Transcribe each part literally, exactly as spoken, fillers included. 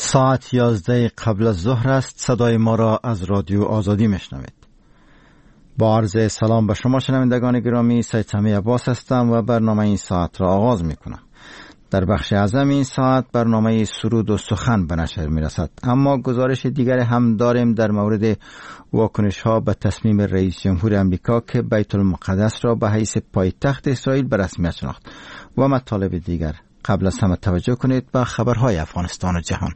ساعت یازده قبل از ظهر است. صدای ما را از رادیو آزادی میشنوید. با عرض سلام به شما شنوندگان گرامی، سید سمی عباس هستم و برنامه این ساعت را آغاز میکنم. در بخش اعظم این ساعت برنامه سرود و سخن به نشر میرسد، اما گزارش دیگر هم داریم در مورد واکنش ها به تصمیم رئیس جمهور امریکا که بیت المقدس را به حیث پایتخت اسرائیل به رسمیت شناخت و مطالب دیگر. قبل از همه توجه کنید به خبرهای افغانستان و جهان.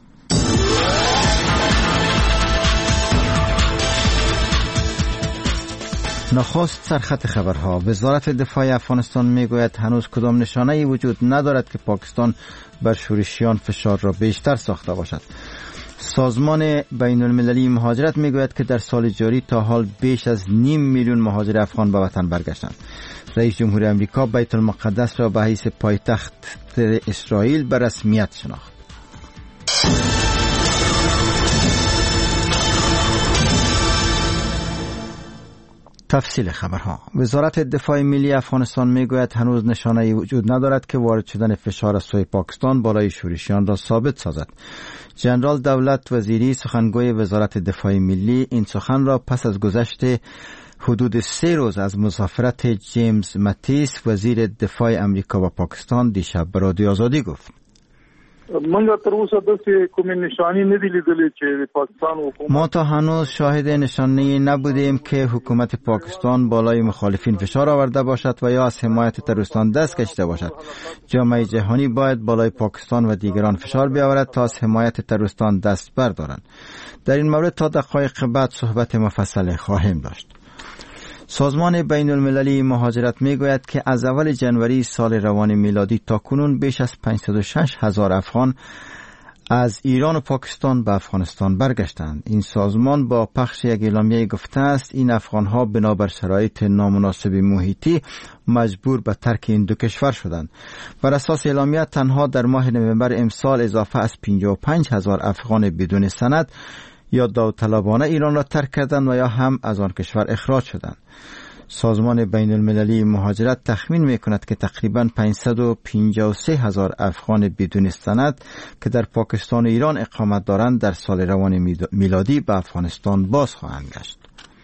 نخست سرخط خبرها. وزارت دفاع افغانستان میگوید هنوز کدام نشانه‌ای وجود ندارد که پاکستان بر شورشیان فشار را بیشتر ساخته باشد. سازمان بین المللی مهاجرت میگوید که در سال جاری تا حال بیش از نیم میلیون مهاجر افغان به وطن برگشتند. رئیس جمهور امریکا بیت المقدس را به حیث پایتخت اسرائیل به رسمیت شناخت. تفصیل خبرها. وزارت دفاع ملی افغانستان میگوید هنوز نشانه‌ای وجود ندارد که وارد شدن فشار از سوی پاکستان بالای شورشیان را ثابت سازد. جنرال دولت وزیری سخنگوی وزارت دفاع ملی این سخن را پس از گذشت حدود سه روز از مسافرت جیمز ماتیس وزیر دفاع امریکا و پاکستان دیشب به رادیو آزادی گفت. ما تا هنوز شاهد نشانه‌ای نبودیم که حکومت پاکستان بالای مخالفین فشار آورده باشد و یا از حمایت تروریستان دست کشیده باشد. جامعه جهانی باید بالای پاکستان و دیگران فشار بیاورد تا از حمایت تروریستان دست بردارند. در این مورد تا دقایق بعد صحبت مفصل خواهیم داشت. سازمان بین المللی مهاجرت میگوید که از اول جنوری سال روان میلادی تا کنون بیش از پانصد و شش هزار افغان از ایران و پاکستان به افغانستان برگشتند. این سازمان با پخش یک اعلامیه گفته است این افغانها بنابر شرایط نامناسب محیطی مجبور به ترک این دو کشور شدند. بر اساس اعلامیه تنها در ماه نوامبر امسال اضافه از پنجاه و پنج هزار افغان بدون سند یا داوطلبانه ایران را ترک کردند و یا هم از آن کشور اخراج شدند. سازمان بین المللی مهاجرت تخمین میکند که تقریباً پانصد و پنجاه و سه هزار افغان بدون سند که در پاکستان و ایران اقامت دارند در سال روان میلادی به افغانستان باز خواهند گشت.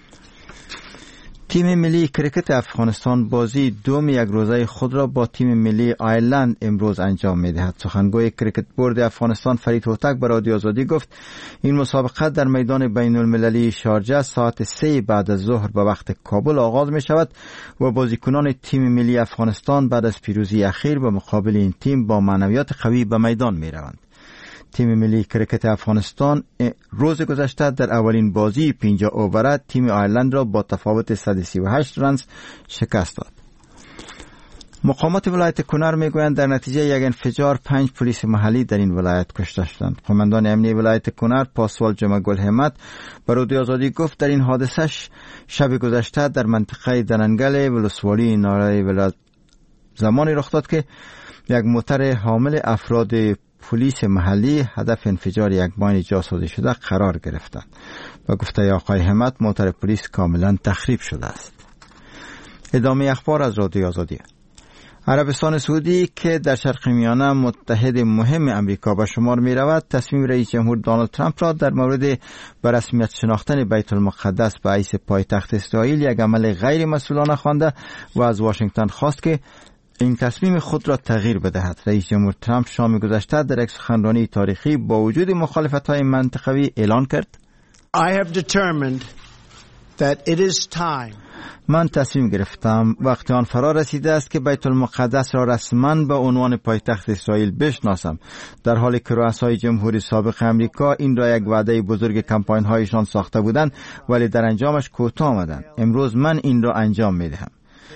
تیم ملی کرکت افغانستان بازی دوم یک روزه خود را با تیم ملی آیرلند امروز انجام می‌دهد. سخنگوی کرکت بورد افغانستان فرید هوتک به رادیو آزادی گفت این مسابقه در میدان بین المللی شارجه ساعت سه بعد از ظهر به وقت کابل آغاز می شود و بازیکنان تیم ملی افغانستان بعد از پیروزی اخیر به مقابل این تیم با معنویات قوی به میدان می روند. تیم ملی کرکت افغانستان روز گذشته در اولین بازی پنجاه اووره تیم آیرلند را با تفاوت صد و سی و هشت رنز شکست داد. مقامات ولایت کنر میگویند در نتیجه یک انفجار پنج پلیس محلی در این ولایت کشته شدند. قماندان امنی ولایت کنر پاسوال جمعه گل همت به رادیو آزادی گفت در این حادثه شب گذشته در منطقه دننگل ولسوالی ناره زمانی رخ داد که یک موتر حامل افراد پلیس محلی هدف انفجار یک ماین جاسازی شده قرار گرفتند و گفته آقای همت موتر پلیس کاملا تخریب شده است. ادامه اخبار از رادیو آزادی. عربستان سعودی که در شرق میانه متحد مهم امریکا به شمار می رود تصمیم رئیس جمهور دونالد ترامپ را در مورد به رسمیت شناختن بیت المقدس به حیث پایتخت اسرائیل یک عمل غیر مسئولانه خوانده و از واشنگتن خواست که این تصمیم خود را تغییر بدهد. رئیس جمهور ترامپ شام گذشته در یک سخنرانی تاریخی با وجود مخالفت‌های منطقوی اعلان کرد I have determined that it is time. من تصمیم گرفتم وقت آن فرا رسیده است که بیت المقدس را رسما به عنوان پایتخت اسرائیل بشناسم، در حالی که رؤسای جمهوری سابق امریکا این را یک وعده بزرگ کمپاین هایشان ساخته بودند ولی در انجامش کوتاه آمدند. امروز من این را انجام میدهم.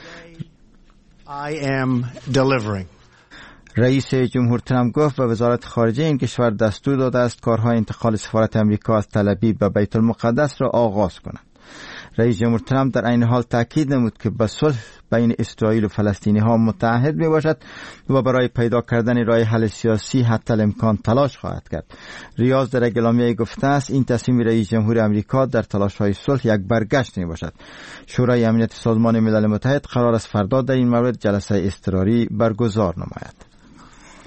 I am delivering. رئیس جمهور ترامپ گفت به وزارت خارجه این کشور دستور داده است کارهای انتقال سفارت امریکا از تل ابیب به بیت المقدس را آغاز کنند. رئیس جمهور ترامپ در این حال تاکید نمود که به صلح بین اسرائیل و فلسطینی ها متحد می باشد و برای پیدا کردن راه حل سیاسی حتی الامکان تلاش خواهد کرد. ریاض در اعلامیه گفته است این تصمیم رئیس جمهور امریکا در تلاش های صلح یک برگشت می باشد. شورای امنیت سازمان ملل متحد قرار است فردا در این مورد جلسه اضطراری برگزار نماید.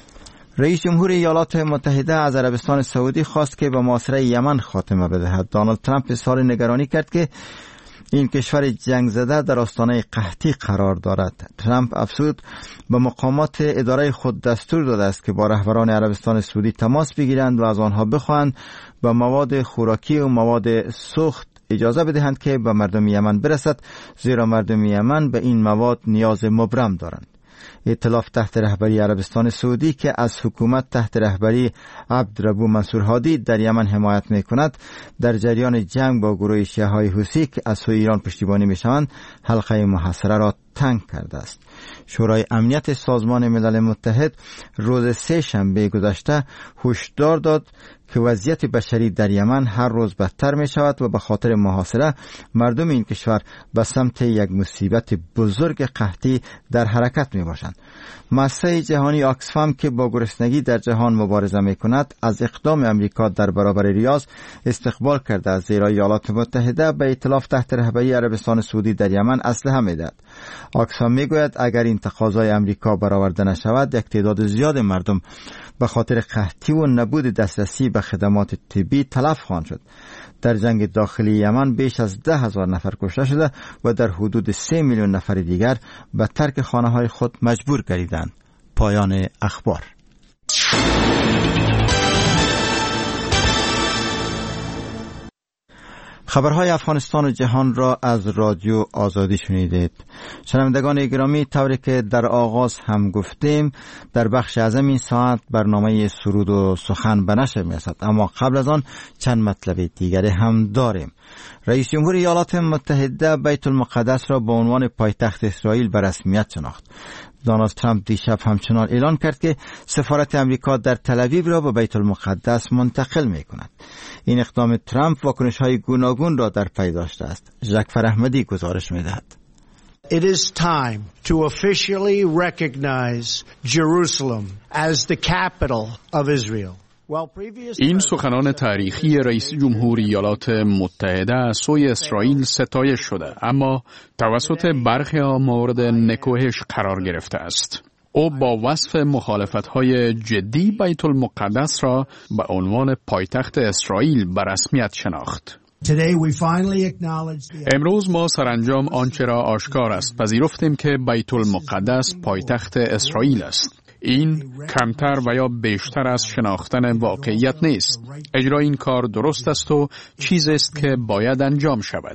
رئیس جمهور ایالات متحده از عربستان سعودی خواست که به محاصره یمن خاتمه بدهد. دونالد ترامپ اظهار نگرانی کرد که این کشور جنگ زده در آستانه قحطی قرار دارد. ترامپ افزود به مقامات اداره خود دستور داده است که با رهبران عربستان سعودی تماس بگیرند و از آنها بخواهند به مواد خوراکی و مواد سوخت اجازه بدهند که به مردم یمن برسد، زیرا مردم یمن به این مواد نیاز مبرم دارند. ائتلاف تحت رهبری عربستان سعودی که از حکومت تحت رهبری عبدالربو منصور هادی در یمن حمایت می کند، در جریان جنگ با گروه شیعه های حوثی که از سوی ایران پشتیبانی می شوند حلقه محاصره را تنگ کرده است. شورای امنیت سازمان ملل متحد روز سه شنبه گذشته هشدار داد که وضعیت بشری در یمن هر روز بدتر می شود و به خاطر محاصره مردم این کشور به سمت یک مصیبت بزرگ قحطی در حرکت می باشند. مؤسسه جهانی آکسفام که با گرسنگی در جهان مبارزه می کند از اقدام امریکا در برابر ریاض استقبال کرده است، زیرا ایالات متحده به ائتلاف تحت رهبری عربستان سعودی در یمن اسلحه می دهد. آکسفام می گوید اگر این تقاضای امریکا برآورده نشود، یک تعداد زیاد مردم به خاطر قحطی و نبود دسترسی به خدمات طبی تلف خواهند شد. در جنگ داخلی یمن بیش از ده هزار نفر کشته شده و در حدود سه میلیون نفر دیگر به ترک خانه‌های خود مجبور گردیدند. پایان اخبار. خبرهای افغانستان و جهان را از رادیو آزادی شنیدید. شنوندگان گرامی، طوری که در آغاز هم گفتیم، در بخش اعظم این ساعت برنامه سرود و سخن به نشر می‌رسد، اما قبل از آن چند مطلب دیگری هم داریم. رئیس جمهور ایالات متحده بیت المقدس را به عنوان پایتخت اسرائیل به رسمیت شناخت. دونالد ترامپ دیشب همچنان اعلان کرد که سفارت امریکا در تل‌آویو را به بیت المقدس منتقل می کند. این اقدام ترامپ واکنش‌های گوناگون را در پی داشته است. جعفر احمدی گزارش می‌دهد. It is time to officially recognize Jerusalem as the capital of Israel. این سخنان تاریخی رئیس جمهور ایالات متحده از سوی اسرائیل ستایش شده، اما توسط برخی مورد نکوهش قرار گرفته است. او با وصف مخالفت‌های جدی بیت المقدس را به عنوان پایتخت اسرائیل به رسمیت شناخت. امروز ما سرانجام آنچه را آشکار است پذیرفتیم که بیت المقدس پایتخت اسرائیل است. این کمتر و یا بیشتر از شناختن واقعیت نیست. اجرای این کار درست است و چیزی است که باید انجام شود.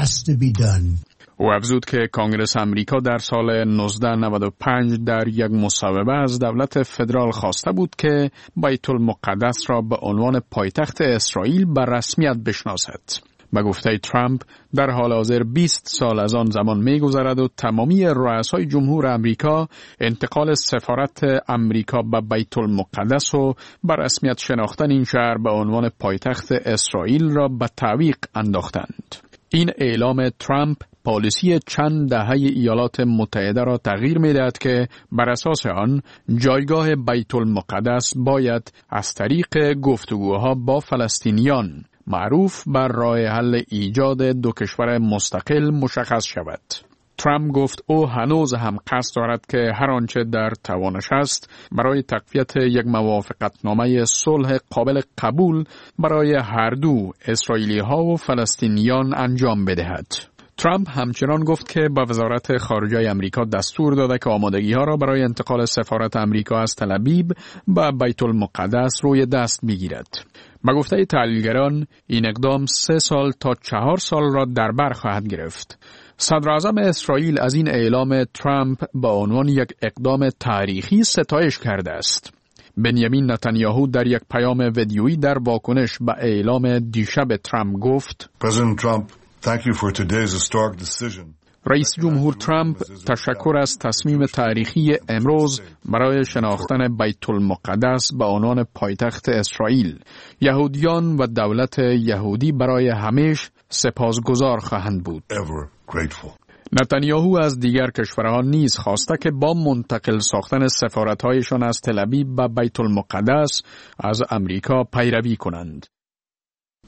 او افزود که کانگرس امریکا در سال نوزده نود و پنج در یک مصوبه از دولت فدرال خواسته بود که بیت المقدس را به عنوان پایتخت اسرائیل به رسمیت بشناسد. به گفته ترامپ در حال حاضر بیست سال از آن زمان می‌گذرد و تمامی رؤسای جمهور امریکا انتقال سفارت امریکا به بیت المقدس و به رسمیت شناختن این شهر به عنوان پایتخت اسرائیل را به تعویق انداختند. این اعلام ترامپ پالیسی چند دهه ایالات متحده را تغییر می‌دهد که بر اساس آن جایگاه بیت المقدس باید از طریق گفتگوها با فلسطینیان معروف بر راه حل ایجاد دو کشور مستقل مشخص شود. ترامپ گفت او هنوز هم قصد دارد که هر آنچه در توانش است برای تقویت یک موافقتنامه صلح قابل قبول برای هر دو اسرائیلی ها و فلسطینیان انجام بدهد. ترامپ همچنان گفت که به وزارت خارجه امریکا دستور داده که آمادگی ها را برای انتقال سفارت امریکا از تل‌آویو به بیت المقدس روی دست بگیرد. به گفته تحلیلگران این اقدام سه سال تا چهار سال را در بر خواهد گرفت. صدر اعظم اسرائیل از این اعلام ترامپ به عنوان یک اقدام تاریخی ستایش کرده است. بنیامین نتانیاهو در یک پیام ویدیویی در واکنش به اعلام دیشب ترامپ گفت: President Trump, thank you for today's historic decision. رئیس جمهور ترامپ تشکر از تصمیم تاریخی امروز برای شناختن بیت المقدس به عنوان پایتخت اسرائیل. یهودیان و دولت یهودی برای همیشه سپاسگزار خواهند بود. نتانیاهو از دیگر کشورها نیز خواسته که با منتقل ساختن سفارت‌هایشان از تل‌آویو به بیت المقدس از امریکا پیروی کنند.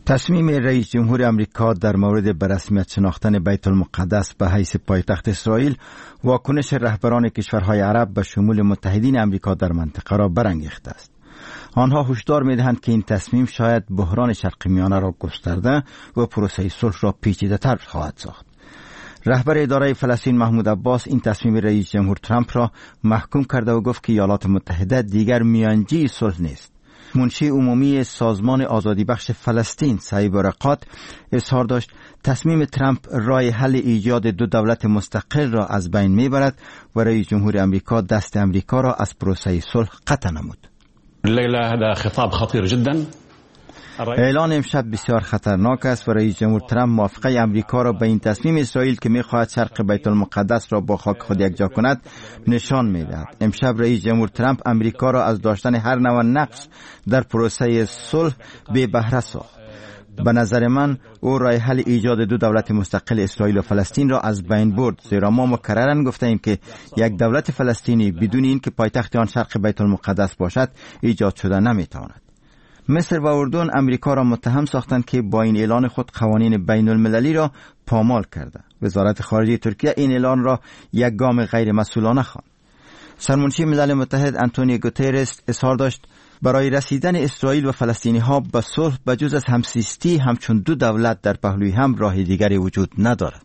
تصمیم رئیس جمهور امریکا در مورد به رسمیت شناختن بیت المقدس به حیث پایتخت اسرائیل واکنش رهبران کشورهای عرب به شمول متحدین امریکا در منطقه را برانگیخته است. آنها هشدار می‌دهند که این تصمیم شاید بحران شرق میانه را گسترده و پروسه صلح را پیچیده‌تر خواهد ساخت. رهبر اداره فلسطین محمود عباس این تصمیم رئیس جمهور ترامپ را محکوم کرده و گفت که ایالات متحده دیگر میانجی صلح نیست. منشی عمومی سازمان آزادی بخش فلسطین سعید برکات اظهار داشت تصمیم ترامپ راه حل ایجاد دو دولت مستقل را از بین میبرد و رئیس جمهور امریکا دست امریکا را از پروسه صلح قطع نمود. الليلة هذا خطاب خطير جدا. اعلان امشب بسیار خطرناک است و رئیس جمهور ترامپ موافقه امریکا را به این تصمیم اسرائیل که می‌خواهد شرق بیت المقدس را با خاک خود یکجا کند نشان می‌دهد. امشب رئیس جمهور ترامپ امریکا را از داشتن هر نوع نقش در پروسه صلح بی بهره ساخت. به نظر من او راه حل ایجاد دو دولت مستقل اسرائیل و فلسطین را از بین برد، زیرا ما مکرراً گفتیم که یک دولت فلسطینی بدون اینکه پایتخت آن شرق بیت المقدس باشد ایجاد شده نمی‌تواند. مصر و اردن امریکا را متهم ساختند که با این اعلان خود قوانین بین المللی را پامال کرده. وزارت خارجه ترکیه این اعلان را یک گام غیر مسئولانه خواند. سرمنشی ملل متحد آنتونیو گوترس اظهار داشت برای رسیدن اسرائیل و فلسطینی ها به صلح بجز از همزیستی همچون دو دولت در پهلوی هم راه دیگری وجود ندارد.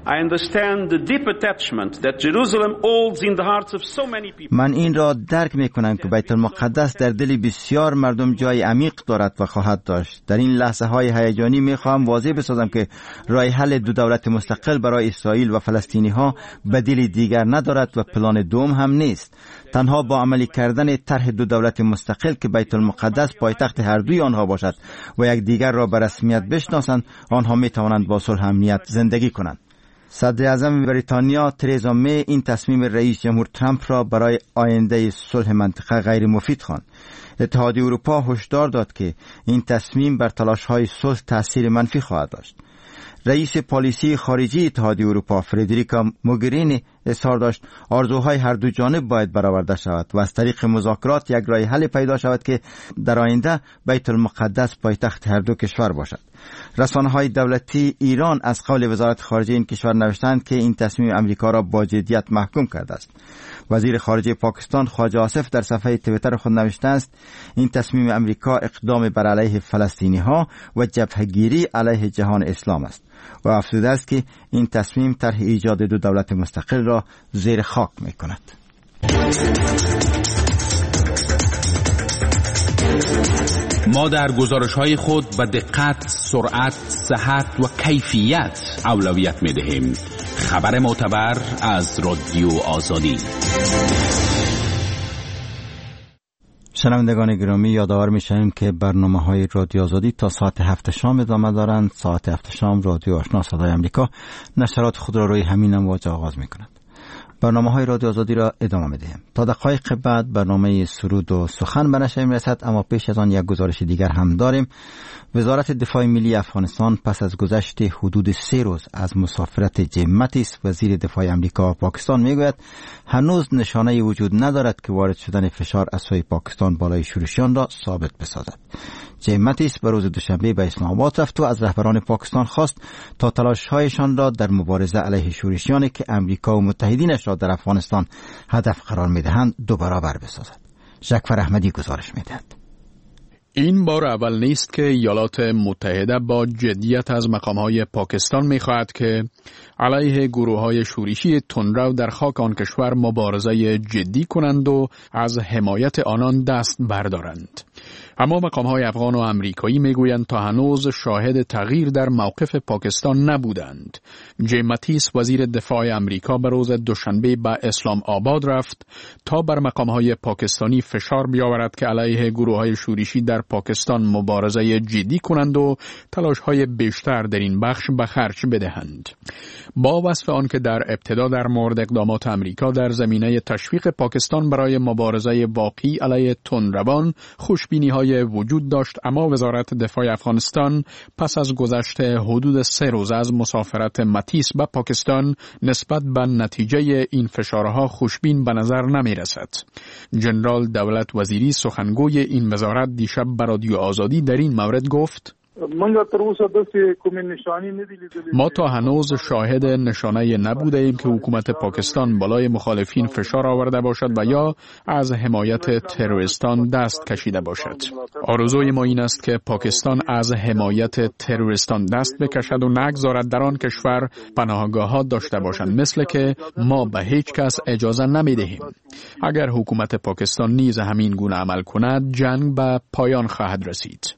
من این را درک میکنم که بیت المقدس در دل بسیار مردم جای عمیق دارد و خواهد داشت. در این لحظه های هیجانی میخواهم واضح بسازم که راه حل دو دولت مستقل برای اسرائیل و فلسطینی ها بدیلی دیگر ندارد و پلان دوم هم نیست. تنها با عملی کردن طرح دو دولت مستقل که بیت المقدس پایتخت هر دوی آنها باشد و یک دیگر را به رسمیت بشناسند، آنها میتوانند با صلح و امنیت زندگی کنند. صدر اعظم بریتانیا ترزا می این تصمیم رئیس جمهور ترامپ را برای آینده صلح منطقه غیر مفید خواند. اتحادیه اروپا هشدار داد که این تصمیم بر تلاش‌های صلح تأثیر منفی خواهد داشت. رئیس پالیسی خارجی اتحادیه اروپا فردریکا موگرینی اظهار داشت آرزوهای هر دو جانب باید برآورده شود و از طریق مذاکرات یک راه حل پیدا شود که در آینده بیت المقدس پایتخت هر دو کشور باشد. رسانه‌های دولتی ایران از قول وزارت خارجه این کشور نوشتند که این تصمیم امریکا را با جدیت محکوم کرده است. وزیر خارجه پاکستان خواجه آصف در صفحه توییتر خود نوشته است این تصمیم امریکا اقدام بر علیه فلسطینی ها و جبهه‌گیری علیه جهان اسلام است و افزوده است که این تصمیم طرح ایجاد دو دولت مستقل را زیر خاک می کند. ما در گزارش‌های خود به دقت، سرعت، صحت و کیفیت اولویت می‌دهیم. خبر معتبر از رادیو آزادی. شنوندگان گرامی، یادآور می‌شویم که برنامه‌های رادیو آزادی تا ساعت هفت شام ادامه دارند. ساعت هفت شام رادیو آشنا صدای آمریکا نشرات خود را روی همین امواج آغاز می‌کند. برنامه‌های رادیو آزادی را ادامه می‌دهیم. تا دقایق بعد برنامه سرود و سخن به نشر می‌رسد، اما پیش از آن یک گزارش دیگر هم داریم. وزارت دفاع ملی افغانستان پس از گذشت حدود سه روز از مسافرت جیم ماتیس وزیر دفاع امریکا و پاکستان میگوید هنوز نشانه وجود ندارد که وارد شدن فشار از سوی پاکستان بالای شورشیان را ثابت بسازد. جیم ماتیس به روز دوشنبه به اسلام آباد رفت و از رهبران پاکستان خواست تا تلاش‌هایشان را در مبارزه علیه شورشیانی که امریکا و متحدینش را در افغانستان هدف قرار می‌دهند دو برابر بسازد. جعفر احمدی گزارش می‌دهد. این بار اول نیست که ایالات متحده با جدیت از مقام‌های پاکستان می‌خواهد که علیه گروه‌های شورشی تندرو در خاک آن کشور مبارزه جدی کنند و از حمایت آنان دست بردارند. اما مقام‌های افغان و امریکایی میگویند تا هنوز شاهد تغییر در موقف پاکستان نبودند. جیم ماتیس وزیر دفاع امریکا به روز دوشنبه به اسلام آباد رفت تا بر مقام‌های پاکستانی فشار بیاورد که علیه گروه‌های شورشی در پاکستان مبارزه جدی کنند و تلاش‌های بیشتر در این بخش به خرج بدهند. با وصف آن که در ابتدا در مورد اقدامات امریکا در زمینه تشویق پاکستان برای مبارزه واقعی علیه تندروان خوشبینی‌های وجود داشت، اما وزارت دفاع افغانستان پس از گذشت حدود سه روز از مسافرت ماتیس به پاکستان نسبت به نتیجه این فشارها خوشبین به نظر نمی رسد. جنرال دولت وزیری سخنگوی این وزارت دیشب به رادیو آزادی در این مورد گفت: ما تا هنوز شاهد نشانه نبوده ایم که حکومت پاکستان بالای مخالفین فشار آورده باشد و یا از حمایت تروریستان دست کشیده باشد. آرزوی ما این است که پاکستان از حمایت تروریستان دست بکشد و نگذارد در آن کشور پناهگاهات داشته باشند، مثل که ما به هیچ کس اجازه نمیدهیم. اگر حکومت پاکستان نیز همین گونه عمل کند، جنگ به پایان خواهد رسید.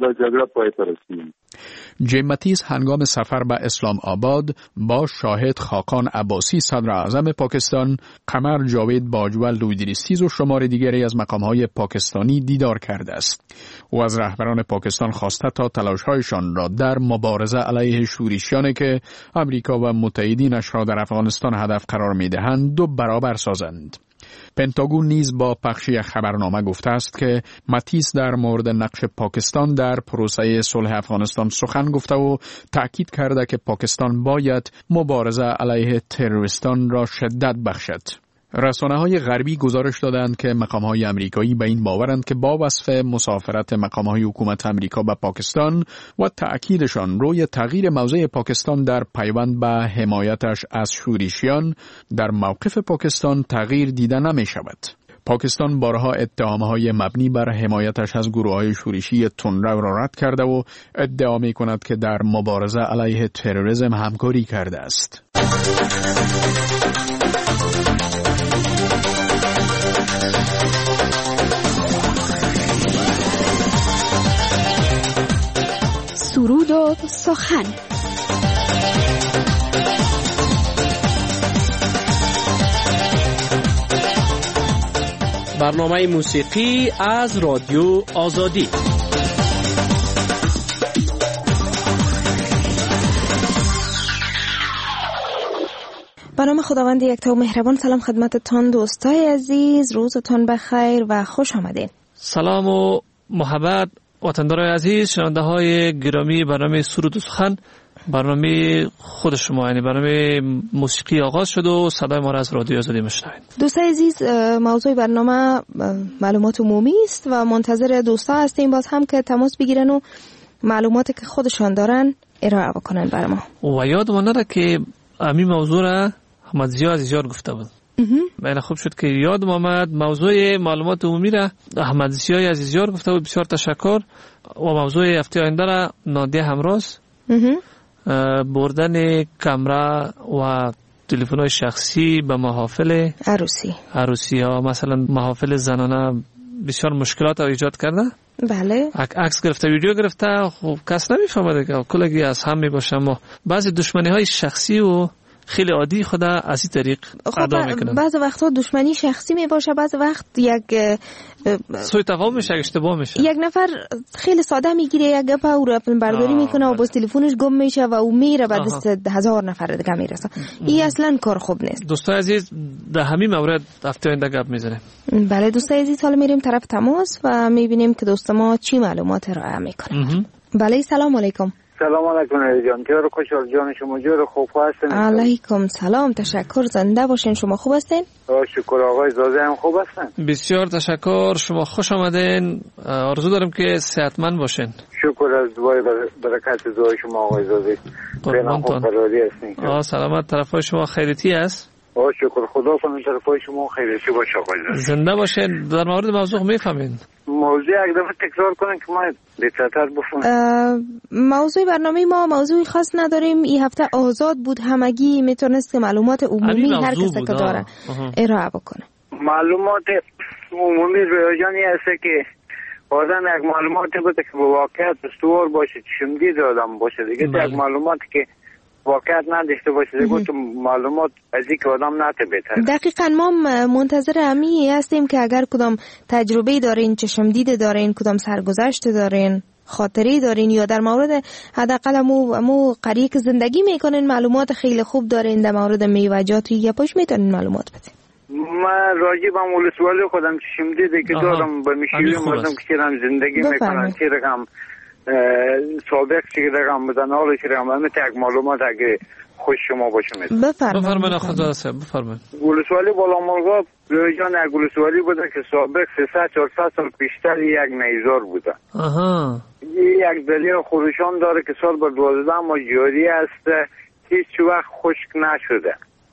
جیم ماتیس هنگام سفر به اسلام آباد با شاهد خاقان عباسی صدر اعظم پاکستان، قمر جاوید باجوال لویدریستیز و شمار دیگری از مقامهای پاکستانی دیدار کرده است. او از رهبران پاکستان خواسته تا تلاش‌هایشان را در مبارزه علیه شورشیانی که امریکا و متحدینش را در افغانستان هدف قرار می‌دهند دو برابر سازند. پنتاگون نیز با پخش یک خبرنامه گفته است که ماتیس در مورد نقش پاکستان در پروسه صلح افغانستان سخن گفته و تأکید کرده که پاکستان باید مبارزه علیه تروریستان را شدت بخشد. رسانه‌های غربی گزارش دادند که مقام‌های آمریکایی به این باورند که با وصف مسافرت مقام‌های حکومت آمریکا به پاکستان و تأکیدشان روی تغییر موضع پاکستان در پیوند به حمایتش از شورشیان، در موقف پاکستان تغییر دیده نمی‌شود. پاکستان بارها اتهام‌های مبنی بر حمایتش از گروه‌های شورشی تندرو را رد کرده و ادعا می‌کند که در مبارزه علیه تروریسم همکاری کرده است. سرود و سخن. برنامه موسیقی از رادیو آزادی. به نام خداوند یکتا و مهربان. سلام خدمتتان دوستای عزیز، روزتان بخیر و خوش آمدین. سلام و محبت وطندارای عزیز، شنونده های گرامی برنامه سرود و سخن، برنامه خود شما، یعنی برنامه موسیقی آغاز شد و صدای ما را از رادیو آزادی میشنوید. دوستای عزیز، موضوع برنامه معلومات عمومی است و منتظر دوستا هستیم باز هم که تماس بگیرن و معلوماتی که خودشان دارن ارائه بکنن برای ما. و یادمان نره که همین موضوع را احمد ضیا عزیزیار گفته بود. بله، خوب شد که یادم آمد. موضوع معلومات عمومی را احمد ضیا عزیزیار گفته بود. بسیار تشکر. و موضوع هفته آینده را نادیه همراز، بردن کامرا و تلفن‌های شخصی به محافل عروسی عروسی ها، مثلا محافل زنانه بسیار مشکلات ایجاد کرده. بله، عکس گرفته، ویدیو گرفته، خب کس نمیفهمه که کلگی از هم میباشه. ما بعضی دشمنی های شخصی و خیلی عادی خدا از این طریق ادا میکنن. بعض وقتا دشمنی شخصی میباشه، بعض وقت یک سوء تفاهم میشه، اشتباه میشه. یک نفر خیلی ساده میگیره یک گپ او رو برداری میکنه و باز تلفنش گم میشه و او میره بعد دست هزار نفر دیگه میرسه. این اصلا کار خوب نیست. دوستای عزیز، در همین مورد هفته آینده گپ میزنیم. بله دوستای عزیز، حالا میریم طرف تماس و میبینیم که دوست ما چی معلومات ارائه میکنه. بله، سلام علیکم. سلام علیکم جان. جور خوشحال جان، شما جور خوب هستین؟ علیکم سلام، تشکر. زنده باشین. شما خوب هستین؟ شکر. آقای زاده هم خوب هستن؟ بسیار تشکر. شما خوش آمدین. آرزو دارم که صحتمند باشین. شکر از دعای برکت دعای شما آقای زاده. خیلی خوب فراری هستین. آه سلامت. طرفای شما خیریتی است؟ آه شکر خدا کنه طرفای شما خیریتی باشه آقای زاده. زنده باشین. در مورد موضوع میفهمین؟ موضوع یک دفعه تکرار کنن که ما بهتر بفهمیم. موضوع برنامه ما موضوعی خاص نداریم. این هفته آزاد بود، همگی میتونست که معلومات عمومی هر کسی که داره ارائه بکنه. معلومات عمومی رویانی هست که آدم یک معلوماتی بوده که با واقعیت استوار باشه، چشمدید آدم باشه دیگه. یک معلوماتی که واقعیت نداشته باشه دیگه تو معلومات از این که آدم نته بهتر. دقیقاً ما منتظر همی هستیم که اگر کدام تجربه دارین، چشمدید دارین، کدام سرگذشت دارین، خاطری دارین یا در مورد حداقل مو مو قریه که زندگی میکنین معلومات خیلی خوب دارین در مورد میوه‌جات یا پاش میتونین معلومات بدین. من راجع به ولسوالی خودم چشمدید که دارم به میشیوی مردم که چیرم زندگی میکنن، چی رقم سابق چی رقم بدن، حالا چی رقم همه تک معلومات اگه خوش شما باشه میدن. بفرمایید خدا سه بفرمایید. ولسوالی بالا مرغاب رویجان یک ولسوالی بوده که سابق سیصد چهارصد سال پیشتر یک نیزار بوده. آها. یک دریا خروشان داره که سال به دوازده ماه جاری است، هیچ وقت خشک نشده.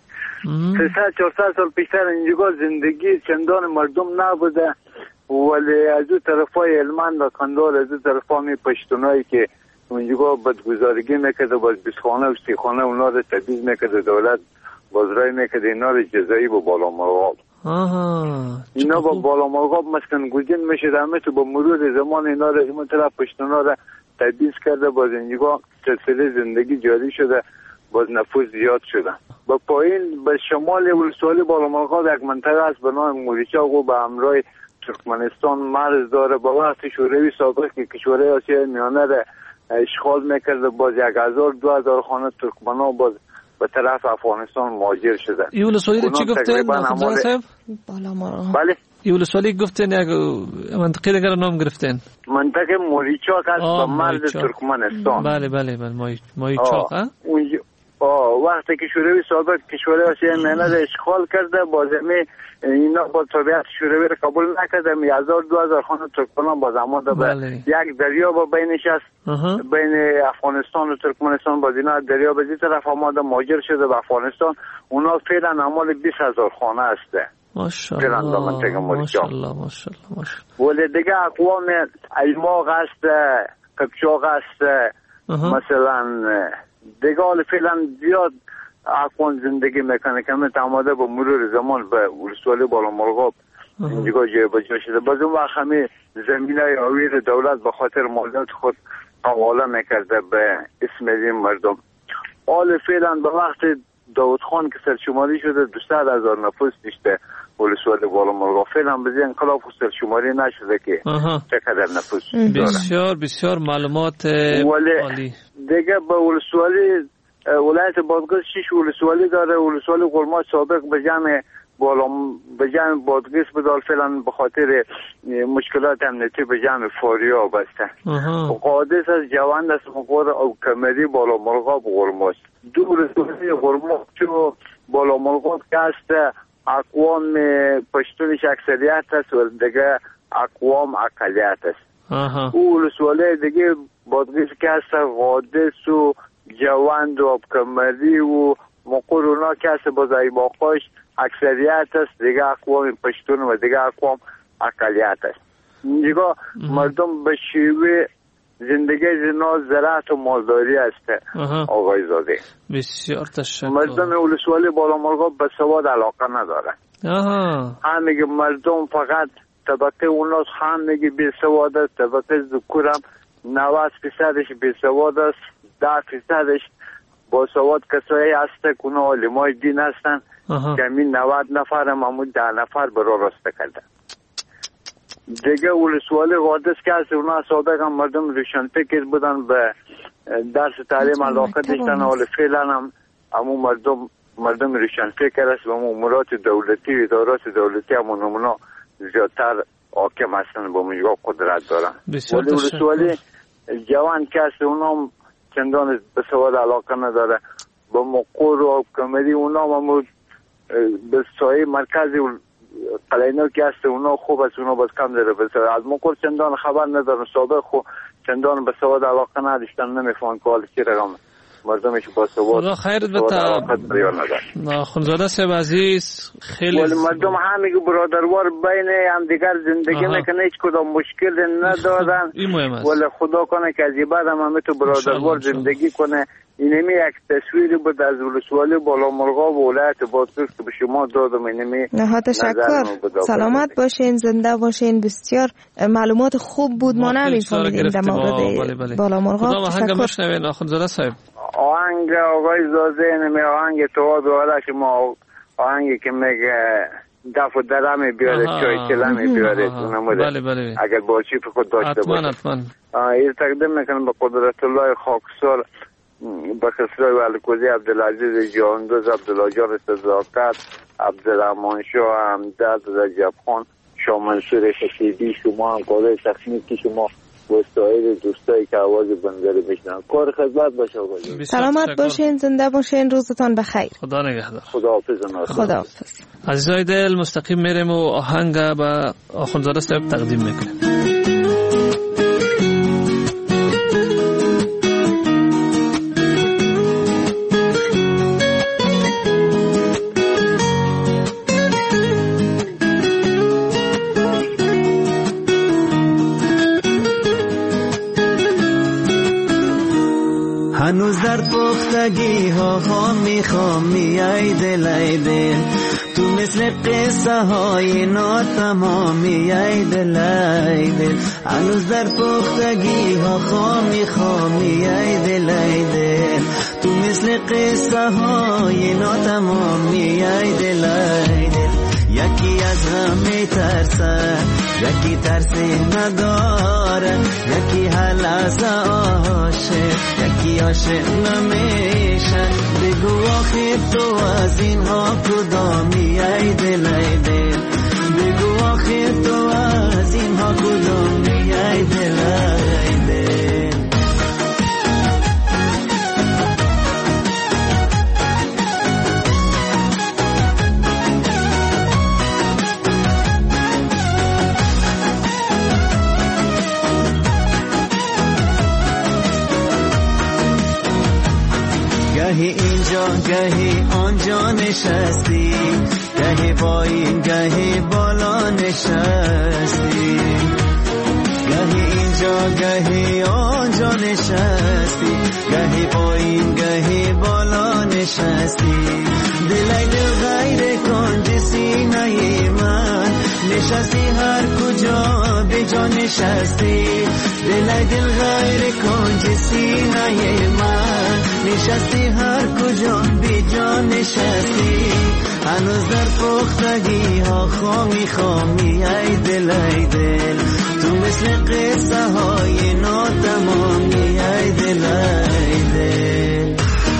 سیصد چهارصد سال پیشتر اینجا زندگی چندان مردم نبوده، ولی از اون طرفای هلمند و قندهار، از اون طرفای پشتونایی که اونجا بدگزارگی میکرده، باز بیسخانه و سیخانه اونا رو تبعیض میکرده، دولت بازرای میکرده اینا رو جزایی با بالا مرغاب. اینا با بالا مرغاب مسکن گزین میشه، همه تو با مرور زمان اینا رو همون طرف پشتونا رو تبعیض کرده، باز اینجا سلسله زندگی جاری شده، باز نفوذ زیاد شده. با پایین به شمال ولسوالی بالا مرغاب یک منطقه است به نام موریچاق و به همراه ترکمنستان مرز داره. با وقت شوروی سابق که کشورهای آسیای میانه را اشغال میکرده، باز یک هزار دو هزار خانه ترکمنا باز به طرف افغانستان مهاجر شدن. این ولسوالی رو چی گفتین خدای صاحب؟ بالا مرغاب. بله. این ولسوالی گفتین یک منطقه دیگر نام گرفتین؟ منطقه موریچاق است به مرز ترکمنستان. بله بله بله موریچاق. اونجا وقتی که شوروی سابق کشورهای آسیای میانه را اشغال کرده، باز می اینا با طبیعت شوروی را قبول نکرده، می هزار دو هزار خانه ترکمنان باز آمده به یک دریا با بینش است، بین افغانستان و ترکمنستان. باز اینا دریا به این طرف آمده مهاجر شده به افغانستان. اونا فعلا اعمال بیست هزار خانه است. ماشاءالله ماشاءالله ماشاءالله. ولی دیگه اقوام ایماق است، قبچاق است، مثلا دیگه حال فعلا زیاد اقوام زندگی میکنه که همه آماده با مرور زمان به ولسوالی بالا مرغاب اینجا جای بجا شده. باز اون وقت همه زمین های آویر دولت به خاطر مالیات خود حواله میکرده به اسم این مردم. حال فعلا به وقت داود خان که سرشماری شده دویست هزار نفوس داشته ولسوالی بالا مرغاب. فعلا به این انقلاب سرشماری نشده که چقدر نفوس داره. بسیار بسیار معلومات عالی. دیگه به ولسوالی ولایت بادغیس شش ولسوالی داره. ولسوالی قرماش سابق به جمع بالا به جمع بادغیس بدال فعلا به خاطر مشکلات امنیتی به جمع فاریاب است. قادس از جوند است مقور او کمری بالا مرغاب قرماش. دو ولسوالی قرماش چو بالا مرغاب که است اقوام پشتونش اکثریت است و دیگه اقوام اقلیت است. او ولسوالی دیگه بادغیس که است قادس و جوند و کمری و مقور اونا که است باز ایباقاش اکثریت است، دیگه اقوام پشتون و دیگه اقوام اقلیت است. اینجا مردم به شیوه زندگی زنا زراعت و مالداری است. آقای زاده بسیار تشکر. مردم ولسوالی بالا مرغاب به سواد علاقه نداره. همه مردم فقط طبقه اوناست، همه بی سواد است. طبقه ذکور هم نود فیصدش بی سواد است، ده فیصدش با سواد کسایی هست که اونا علمای دین هستن که همین نود نفر هم همون ده نفر برا راسته کردن. دیگه ولسوالی قادس که هست اونا سابق هم مردم روشنفکر بودن، به درس تعلیم علاقه داشتن. حال فعلا هم همون مردم مردم روشنفکر است و امورات دولتی و ادارات دولتی همون اونا زیادتر حاکم هستن، با مجگاه قدرت دارن. ولی ولسوالی جوان که هست اونا چندان به سواد علاقه نداره. با مقور و کمری اونا هم به سایه مرکزی قلینو که هست اونا خوب است، اونا باز کم داره. به سواد از مقور چندان خبر ندارن، سابق خو چندان به سواد علاقه نداشتن، نمیفهمن که حالی چی رقم مردمش با سواد خدا خیرت بده. خونزاده صاحب عزیز خیلی ولی مردم همه برادروار بین هم دیگر زندگی میکنه، هیچ کدام مشکل ندارن. ولی خدا کنه که از بعد هم همه تو برادروار زندگی کنه. اینمی یک تصویری بود از ولسوالی بالا مرغاب و ولایت بادغیس که به شما دادم. اینمی نهایت تشکر. سلامت باشین، زنده باشین. بسیار معلومات خوب بود، ما نمی‌فهمیدیم در مورد بالا مرغاب. آهنگ مشنوین آخوندزاده صاحب. آهنگ آقای زاده اینمی آهنگ تو دولا که ما آهنگی که میگه دف و درمی بیاره چای چلمی بیاره. بله بله. اگر با چی خود داشته باشه. حتما حتما. این تقدیم میکنم به قدرت الله خاکسار، به خسرو ولکوزی، عبدالعزیز جاندوز، عبدالجان صداقت، عبدالرحمن شاه، همدرد، رجب خان، شاه منصور خطیبی، شما هم کارهای تخنیکی شما و سایر دوستایی که آواز بنده رو میشنن. کار خدمت باشه آقای. سلامت باشین، زنده باشین، روزتان بخیر. خدا نگهدار. خداحافظ. خداحافظ. عزیزای دل مستقیم میریم و آهنگ به آخوندزاده صاحب تقدیم میکنیم. هنوز در پختگی ها خام میخوام میای دل ای دل تو مثل قصه های ناتمام میای دل ای دل هنوز در پختگی ها خام میخوام میای دل ای دل تو مثل قصه های ناتمام میای دل ای دل یکی از همه ترسه یکی ترسی نداره یکی حل از عاشق یکی عاشق نمیشه بگو آخر تو از اینها کدامی ای دل ای دل بگو آخر تو از اینها کدامی ای دل ای دل گهی اینجا گهی آنجا نشستی گهی با این گهی بالا نشستی گهی اینجا گهی آنجا نشستی گهی با این گهی بالا نشستی دلای دل غیر کنج سینه من نشستی هر کجا به جا نشستی دلای دل غیر کنج سینه من نشستی هر کجا بی جا نشستی هنوز در پختگی ها خامی خامی ای دل ای دل تو مثل قصه های ناتمامی ای دل ای دل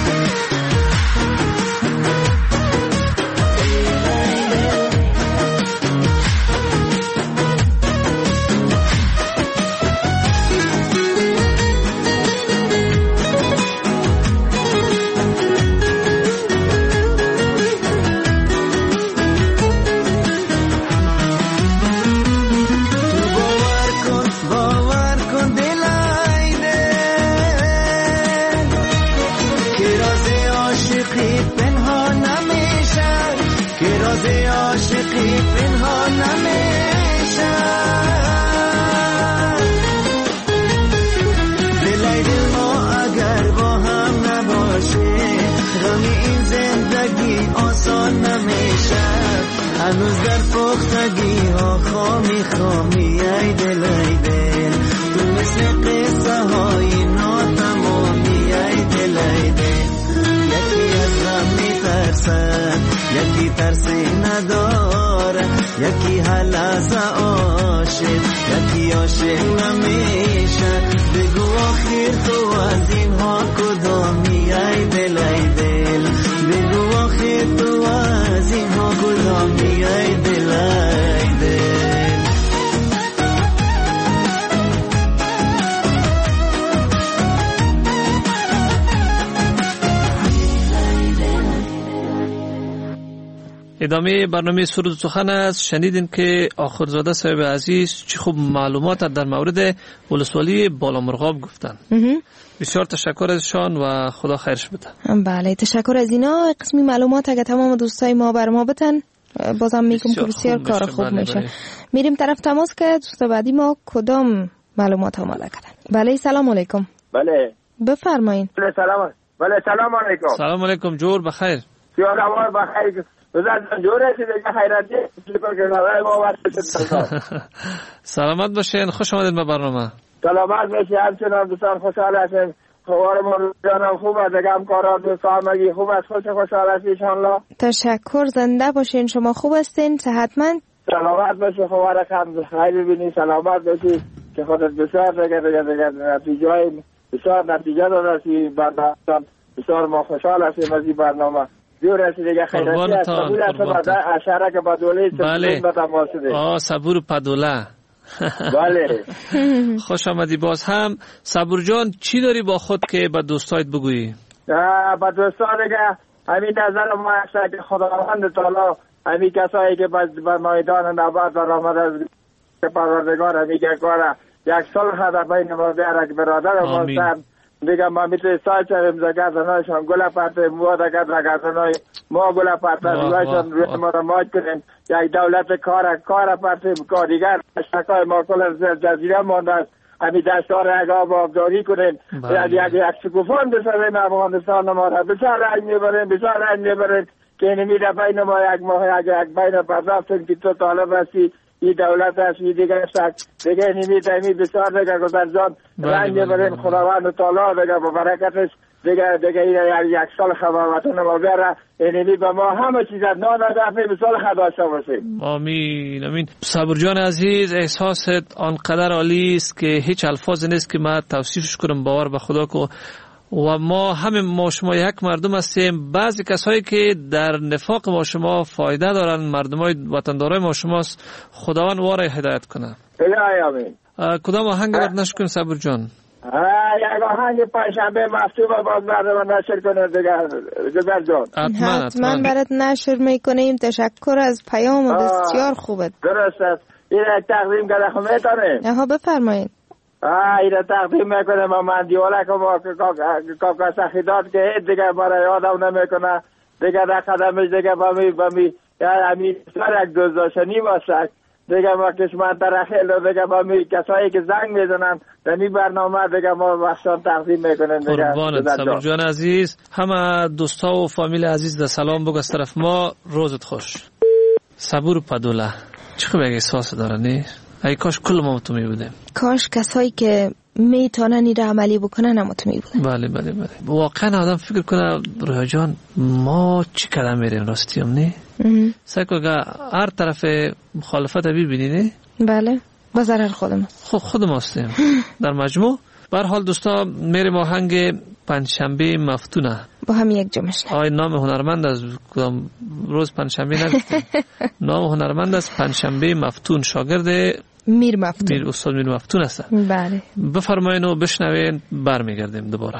هنوز در پختگی ها خامی خامی ای دل ای دل تو مثل قصه های ناتمامی ای دل ای دل یکی از غم میترسد یکی ترسی نداره یکی حل از عاشق یکی عاشق نمیشه بگو آخر تو از اینها کدامی ای دل ای دل بگو آخر تو از اینها کدامی ای دل ای دل ادامه برنامه سرود سخن است. شنیدین که آخرزاده صاحب عزیز چه خوب معلومات در مورد ولسوالی بالامرغاب گفتن. بسیار تشکر ازشان و خدا خیرش بده. بله تشکر از اینا. قسمی معلومات اگه تمام دوستای ما بر ما بتن بازم میگم که بسیار کار خوب بله میشه. بله. میریم طرف تماس که دوست بعدی ما کدام معلومات آماده کردن. بله سلام علیکم. بله بفرمایید. بله سلام. بله سلام علیکم. سلام علیکم جور بخیر. سیار امار بخیر. بزرگ جور هستی دیگه خیراتی شکر که نوای ما ورد سلامت باشین. خوش آمدید به برنامه. سلامت باشی. همچنان بسیار خوشحال هستیم. خوار ما جانم خوب است. دیگه همکارات دوستان مگی خوب است. خوش خوشحال هستی انشالله. تشکر. زنده باشین. شما خوب هستین؟ صحتمند؟ سلامت باشی. خوار خم خیر ببینی. سلامت باشی که خودت بسیار دیگه دیگه دیگه نتیجه بسیار نتیجه دادی. برنامه بسیار ما خوشحال هستیم از این برنامه. جور هستی دیگه خیراتی است. قبول است بعد اشاره که بدوله بله. به تماسه. آه صبور پدوله. بله. خوش آمدی باز هم. صبور جان چی داری با خود که به دوستایت بگویی؟ با دوستان دیگه همین نظر ما است که خداوند تعالی همین کسایی که به میدان نبرد برآمده از پروردگار همین که کار یک صلح در بین ما بیاره که برادر ما هستند دیگه ما میتونیم سال چریم زگردنایشان گل پرته مو دگرد زگردنای ما گل پرته رویشان روی ما را ماج کنیم. یک دولت کار کار پرته کار دیگر شکای ما کل جزیره مانده است. همین دستار اگه آبداری کنین یک یک شکوفان بسازین افغانستان ما را بسیار رنگ میبرین بسیار رنگ میبرین که اینمی را بین ما یک ماه یک یک بین پردافتن که تو طالب هستی این دولت هست این دیگه هست دیگه اینمی تایمی بسیار دیگه گذر جان رنگ میبرین خداوند تعالی دیگه با برکتش دیگه دیگه این یک سال خباوتون ما بیاره اینمی به ما همه چیز از نان دفعه بسال خداشته باشیم. آمین آمین. صبر جان عزیز، احساست آنقدر عالی است که هیچ الفاظ نیست که من توصیفش کنم. باور به خدا کو و ما همه ما شما یک مردم هستیم. بعضی کسایی که در نفاق ما شما فایده دارن مردمای وطندارای ما شماست. خداوند واره هدایت کنه. آمین. کدام آهنگ برد نشر کنیم صبر جان؟ یک آهنگ پنجشنبه مفتوح باز مردم نشر کنه دیگه جبر جان. حتما برات نشر میکنیم. تشکر از پیام بسیار خوبت. درست است. این تقدیم کرده خو میتونیم؟ آها بفرمایید. آه این تقدیم میکنه ما من دیواله که ما کاکا سخیدات که هیچ دیگه برای یادم نمیکنه دیگه در قدمش دیگه با می با می یعنی سر یک دوز داشتنی باشه دیگه ما کشمن ترخیل دیگه با می کسایی که زنگ میزنن در این برنامه دیگه ما وقتان تقدیم میکنن دیگه. قربانت صبر جان عزیز. همه دوستا و فامیل عزیز در سلام بگو از طرف ما. روزت خوش. صبور پدوله چی خوب یک احساس داره نه؟ ای کاش کل ما تو می بودیم. کاش کسایی که میتونن این عملی بکنن هم تو می بودن. بله بله بله. واقعا آدم فکر کنه رویا جان ما چی کردن میریم راستیم نه؟ سعی که هر طرف مخالفت ببینی نه؟ بله با ضرر خودم خود خودم هستیم در مجموع. به هر حال دوستا میریم آهنگ پنجشنبه مفتونه با هم یک جمعش. آی نام هنرمند از کدام روز پنجشنبه نگفتیم. نام هنرمند از پنجشنبه مفتون شاگرد میر مفتون میر استاد میر مفتون است. بله بفرمایین و بشنوین برمیگردیم دوباره.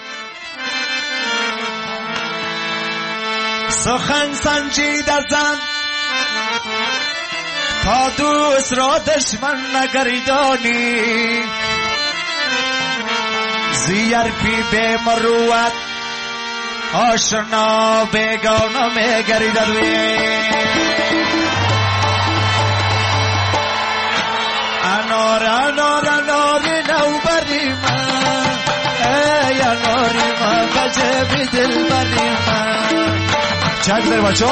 سخن سنجید زن تا دوست را دشمن نگریدانی زیر پی به مروت آشنا بگانا میگریدوی انار انار انار نوبری من ای اناری من بجه دل بری من چک داری بچه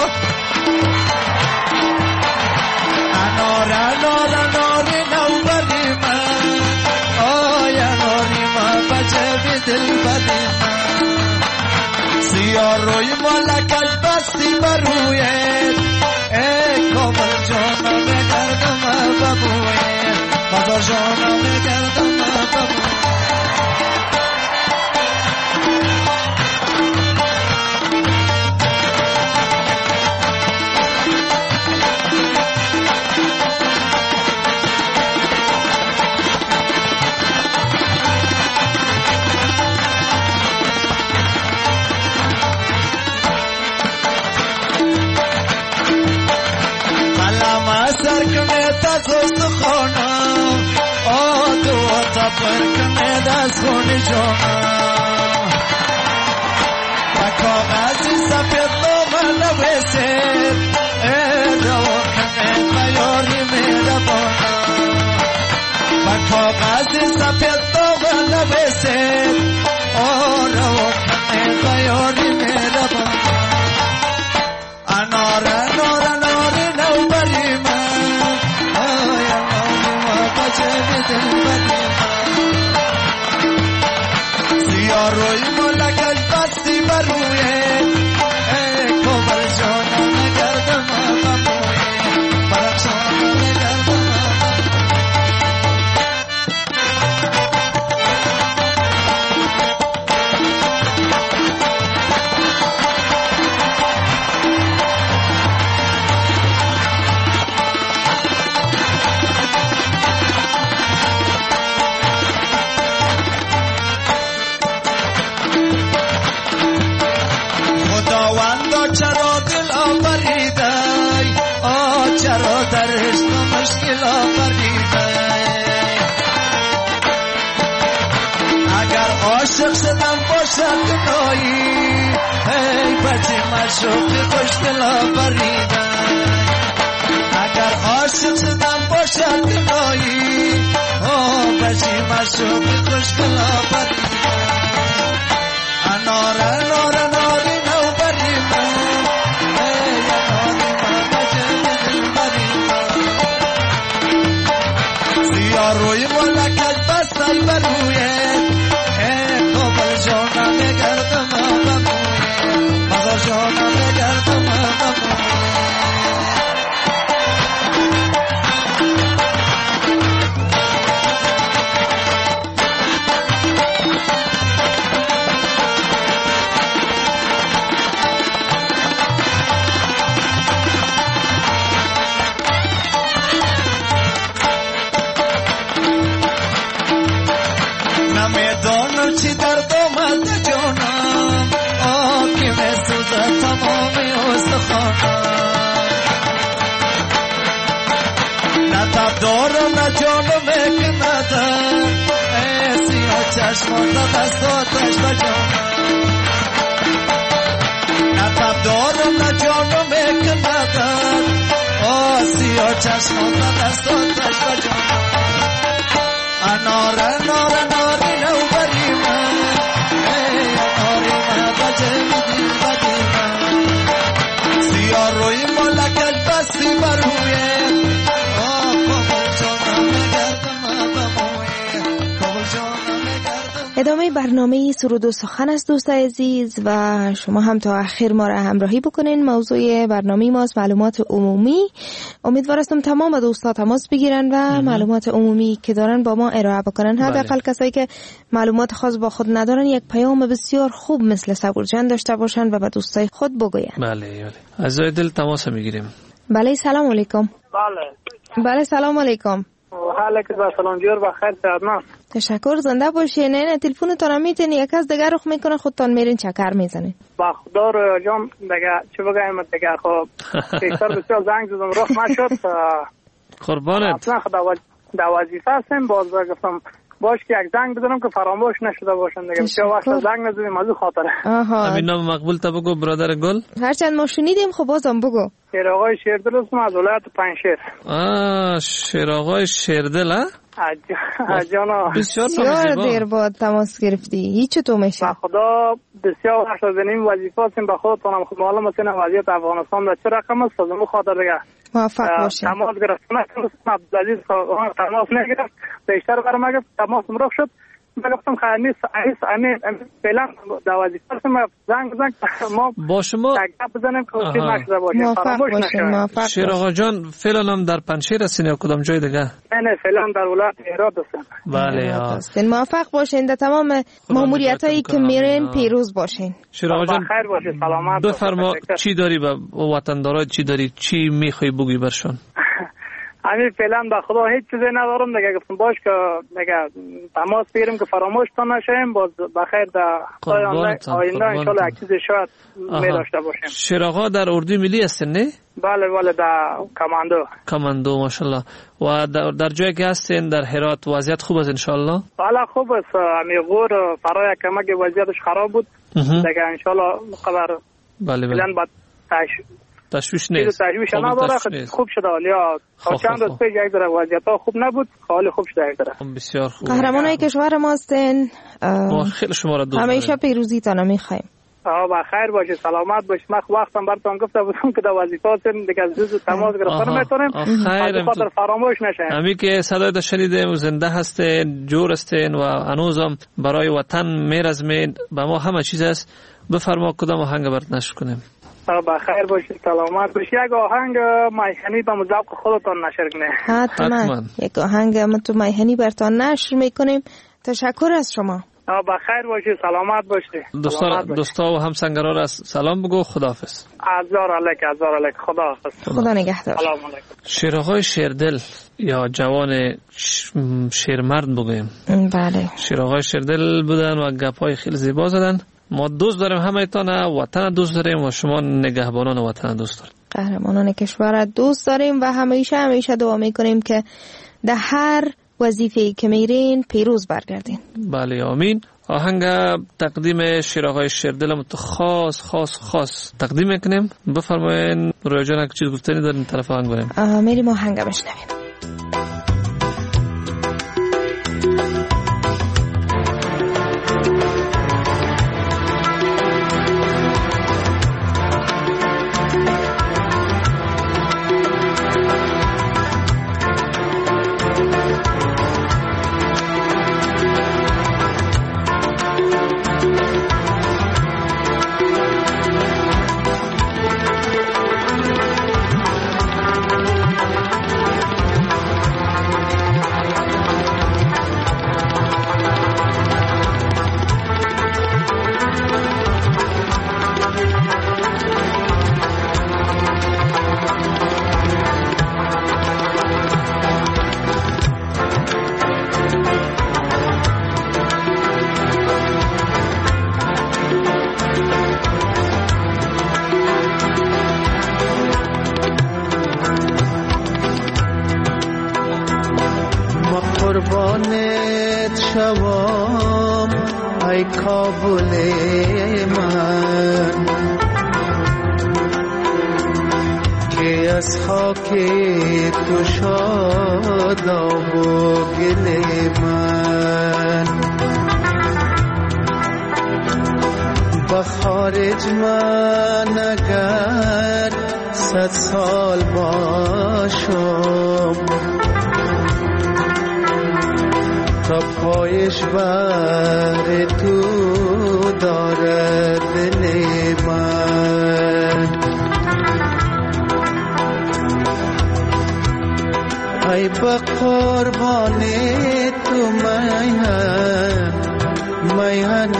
انار انار انار نوبری من ای اناری من بجه دل بری من سیار روی ملکش بستی برویت ای کامل جانا بگردم ببویت بازار جانا بگردم ببویت سونی جانا و کاغذی سفید نام نویسید ای روکنه بیاری میره بانا و کاغذی سفید نام نویسید او روکنه بیاری میره بانا انار انار انار نو بری من آی اناری ما بچه دل بری روی ملکش بستی برویه ای کوبر جانا نگردم بمویه برکشانا نگردم چرا دل آفریده آه چرا درش تو مشکل آفریده اگر عاشق شدم باشد گناهی ای بچه مشوق خوشگل آفریده اگر عاشق شدم باشد گناهی آه بچه معشوق خوشگلا پریما انار انار اناری نو پریما ای اناری ما بچه دل پریما سیاه روی ملکت بستل برویت ای کابل جانا بگردم بمویت مگر جانا بگردم بمویت چی درد آمد جانم آه که میسوزه تمام استخوانم نه تب دارم نه جانم که ندم ای سیاه چشمان دستاتش بجانم نه تب دارم نه جانم که ندم آه سیاه چشمان دستاتش بجانم انار انار اناری نو بریما ای اناری ما بچه میدی بدیما سیاه روی ملکت بستی برویه آه کابل جانم بگردم بمویه کابل جانم بگردم. ادامه برنامه سرود و سخن است دوست عزیز و شما هم تا آخر ما را همراهی بکنین. موضوع برنامه ماست معلومات عمومی. امیدوار هستم تمام دوستا تماس بگیرن و معلومات عمومی که دارن با ما ارائه بکنن. حداقل کسایی که معلومات خاص با خود ندارن یک پیام بسیار خوب مثل صبورجان داشته باشن و به دوستای خود بگوین. بله بله. از دل تماس میگیریم. بله سلام علیکم. بله بله سلام علیکم. حالک با سلام جور بخیر سلام. تشکر زنده باشین. نه تلفنتون رو میتین یک از دیگه رخ میکنه خودتون میرین چکر میزنین. با خدا رو جام دیگه چه بگم دیگه خب بیشتر بسیار زنگ زدم رخ نشد. قربانت. اصلا خدا در وظیفه هستم باز گفتم باش که یک زنگ بزنم که فراموش نشده باشن دیگه. چه وقت زنگ نزدیم از خاطره. همین نام مقبول تا بگو برادر گل. هرچند ما شنیدیم خب بازم بگو. شیر آقای شیردل هستم از ولایت پنجشیر. آه شیر آقای شیردل ها؟ جانا بسیار دیر بعد تماس گرفتی. هیچ تو میشه؟ با خدا بسیار وقت از این وظیفه هستیم به خودتونم خب معلوم است وضعیت افغانستان در چه رقم است از اون خاطر دیگه موفق باشین. تماس گرفتم عبدالعزیز تماس نگرفت بیشتر برام گفت تماس مرخ شد. من گفتم خیلی نیست امیر فعلا در وظیفه هستم زنگ بزن ما با شما گپ بزنیم که چیز نشده باشه موفق باشین. شیر آقا جان فعلا هم در پنجشیر هستین یا کدام جای دیگه؟ نه فعلا در ولایت هرات هستم. بله هستین. موفق باشین در تمام ماموریتایی که میرین پیروز باشین. شیر آقا جان خیر باشید سلامت بفرما چی داری به وطندارای چی داری چی میخوای بگی برشون؟ همین فعلا به خدا هیچ چیزی ندارم دیگه گفتم باش که دیگه تماس بگیریم که فراموش تا نشیم باز بخیر در آینده ان شاء الله یک چیزی شاید می داشته باشیم. شیر آقا در اردوی ملی هستین نه؟ بله بله در کماندو. کماندو ماشاءالله. و در, در جایی که هستین در هرات وضعیت خوب است ان شاء الله؟ بله خوب است. امیغور فرای کمک وضعیتش خراب بود دیگه ان شاء الله خبر بله بله. فعلا بعد تشویش نیست. تشویش نداره خوب شده یا چند روز پیش یک ذره وضعیت خوب نبود حال خوب شده یک ذره. بسیار خوب. قهرمانای کشور ما هستین. ما خیلی شما را دوست داریم. همیشه پیروزیتان می‌خوایم. آ با خیر باشید سلامت باشید. من وقتم براتون گفته بودم که در وظیفه هستم دیگه زود تماس گرفتن میتونیم. خیر خاطر فراموش نشه. همین که صدای شنیدیم و زنده هستین جور هستین و هنوزم برای وطن میرزمین به ما همه چیز است. بفرما کدام آهنگ برات نشر کنیم؟ با خیر باشید سلامت باشید. یک آهنگ میهنی به مذاق خودتان نشر کنه. حتما یک آهنگ ما تو میهنی براتون نشر میکنیم. تشکر از شما. با خیر باشید سلامت باشید. دوستا دوستا و همسنگرا را سلام بگو خداحافظ. هزار علیک هزار علیک خداحافظ. خدا نگهدار. سلام علیکم. شیر آقای شیردل یا جوان شیرمرد بگویم. بله. شیر آقای شیردل بودن و گپای خیلی زیبا زدن. ما دوست داریم همه تان وطن دوست داریم و شما نگهبانان وطن دوست داریم. قهرمانان کشور دوست داریم و همیشه همیشه دعا میکنیم که در هر وظیفه‌ای که میرین پیروز برگردین. بله آمین. آهنگ تقدیم شیر آقای شیردل تو خاص خاص خاص تقدیم میکنیم. بفرمایید رویا جان چیز گفتنی دارین طرف آهنگ بریم. میریم آهنگ بشنویم. شوام ای کابل من که از خاک تو شاداب و گل من به خارج من اگر صد سال باشم تا پایش بر تو دارد دل من ای به قربان تو میهن میهن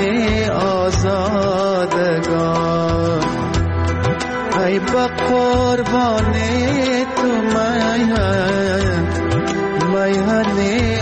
آزادگان ای به قربان تو میهن میهن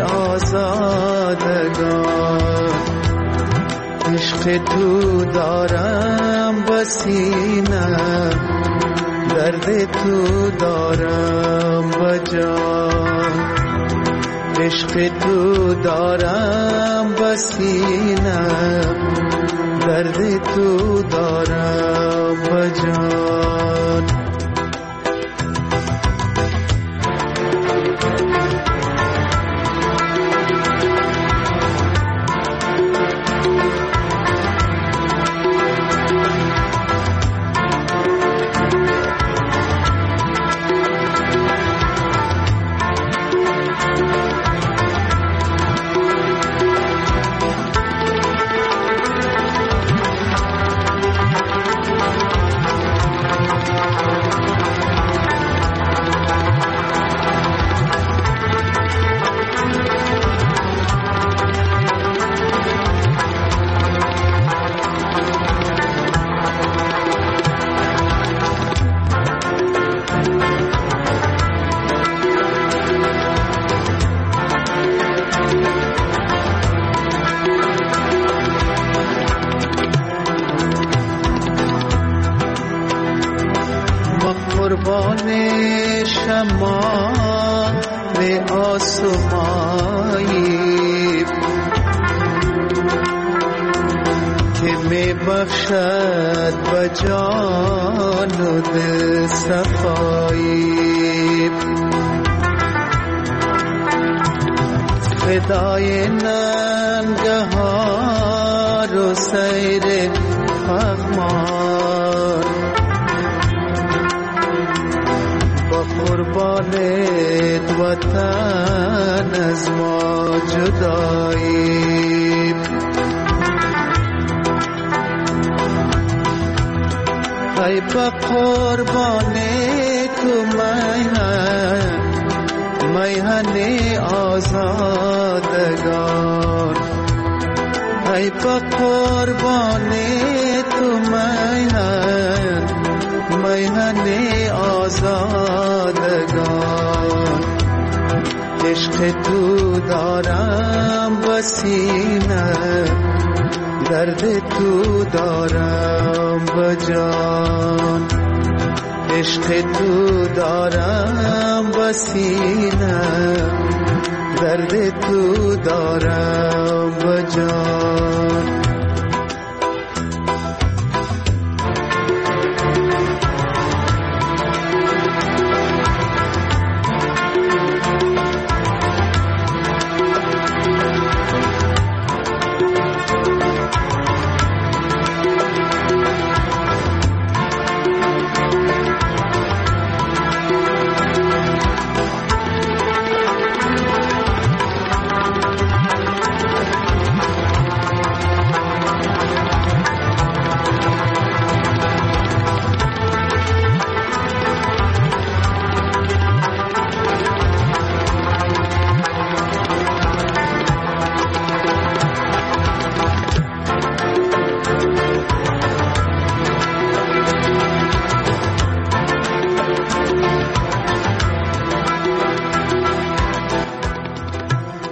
آزادگان عشق تو دارم بسینم درد تو دارم بجان عشق تو دارم بسینم درد تو دارم بجان قربان شما به آسمایی که می بخشد به جان و دل صفایی فدای ننگهار و سیر پغمان قربانت وطن از ما جدایی ای با قربان تو میهن میهن آزادگان ای با قربان تو میهن میهن آزادگان عشق تو دارم بسینه درد تو دارم بجان عشق تو دارم بسینه درد تو دارم بجان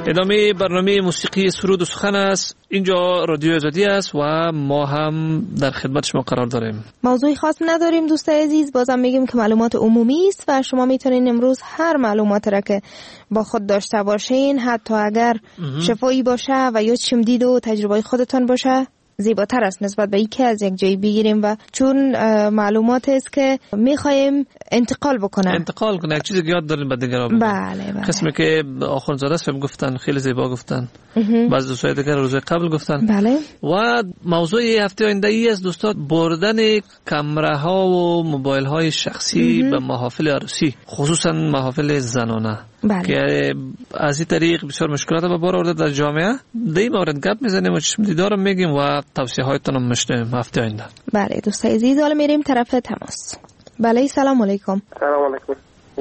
ادامه برنامه موسیقی سرود و سخن است. اینجا رادیو آزادی است و ما هم در خدمت شما قرار داریم. موضوعی خاص نداریم دوستای عزیز، بازم میگیم که معلومات عمومی است و شما میتونین امروز هر معلومات را که با خود داشته باشین، حتی اگر شفایی باشه و یا چمدید و تجربه خودتان باشه، زیباتر است نسبت به این که از یک جایی بگیریم و چون معلومات است که میخوایم انتقال بکنه انتقال کنه یک چیزی که یاد دارین به دیگران بگیم. بله بله. قسمی که آخوندزاده صاحب گفتن خیلی زیبا گفتن، بعضی دوستای دیگر روز قبل گفتن. بله. و موضوع هفته آینده ای است دوستان، بردن کامره ها و موبایل های شخصی به محافل عروسی، خصوصا محافل زنانه. بله. که از این طریق بسیار مشکلات به بار آورده در جامعه. در این مورد گپ میزنیم و چشم دیدار میگیم و توصیه هایتون هم میشنویم هفته آینده. بله دوستای عزیز، حالا میریم طرف تماس. بله سلام علیکم. سلام علیکم.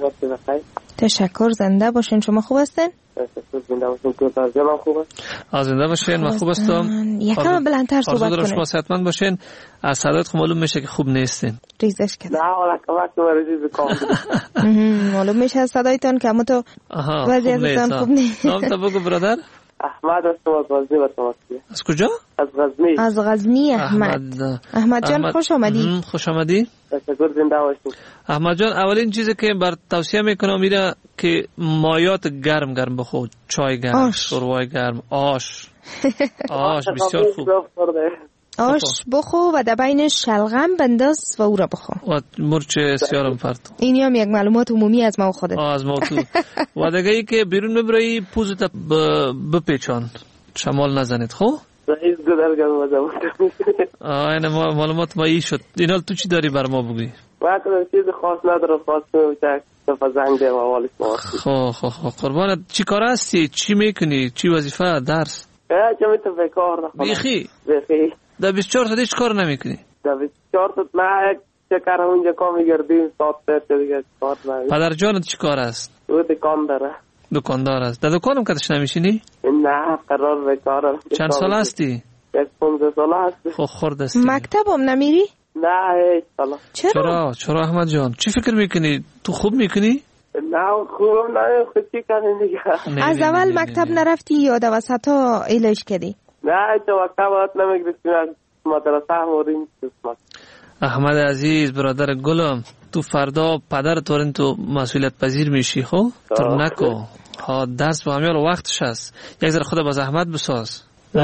تشکر، زنده باشین. شما خوب هستین؟ زنده باشین. تو تازه خوبه؟ از زنده باشین، من خوب هستم. یکم بلندتر صحبت کنید. شما صحتمند باشین. از صدایت معلوم میشه که خوب نیستین. ریزش کرد. نه والا کمک مریضی بکام. معلوم میشه از صدایتان که اما تو وضعیتتان خوب نیست. نام تا بگو برادر. احمد هستم از غزنی و تماسی. از کجا؟ از غزنی. از غزنی احمد. احمد جان خوش آمدی. خوش آمدی. تشکر، زنده باشید. احمد جان، اولین چیزی که بر توصیه میکنم اینه که مایات گرم گرم بخو، چای گرم، شوربای گرم، آش. آش بسیار خوب. آش بخو و در بینش شلغم بنداز و او را بخو. و مرچ سیارم فرد. این هم یک معلومات عمومی از ما و خودت. از ما تو. و دیگه ای که بیرون ببری پوزت بپیچان، شمال نزنید. خب؟ رئیس گذرگاه مزه. آینه معلومات ما ای شد. اینا تو چی داری بر ما بگوی؟ من کنم چیز خاص نداره، خاص میشه دفعه زنگ دیم حوالی ما. خب خب خب قربانت، چی کار هستی؟ چی میکنی؟ چی وظیفه؟ درس؟ اه چه تو بیکار نخونم. بیخی؟ بیخی. در بیست و چهار ساعت هیچ کار نمیکنی؟ در بیست و چهار ساعت نه یک چکر اونجا کار میگردیم، ساعت سه دیگه کار نمیکنیم. پدر جانت چی کار است؟ او دکان داره. دکاندار است. در دکانم کدش نمیشینی؟ نه قرار بیکارم. چند سال هستی؟ یک پونزده سال هستی. خب خورد هستی. مکتب هم نمیری؟ نه هیچ سالا. چرا؟ چرا؟ چرا احمد جان؟ چی فکر میکنی؟ تو خوب میکنی؟ نه خوبم نه، خود چی کنی دیگه. از اول مکتب نرفتی یا در وسط ها ایلش کردی؟ نه چه مکتب هات نمیگرستیم، از مدرسه هم وریم قسمت. احمد عزیز برادر گلم، تو فردا پدر تورین تو مسئولیت پذیر میشی. خب تو نکو ها، درس با همیال وقتش هست، یک ذره خود با زحمت بساز.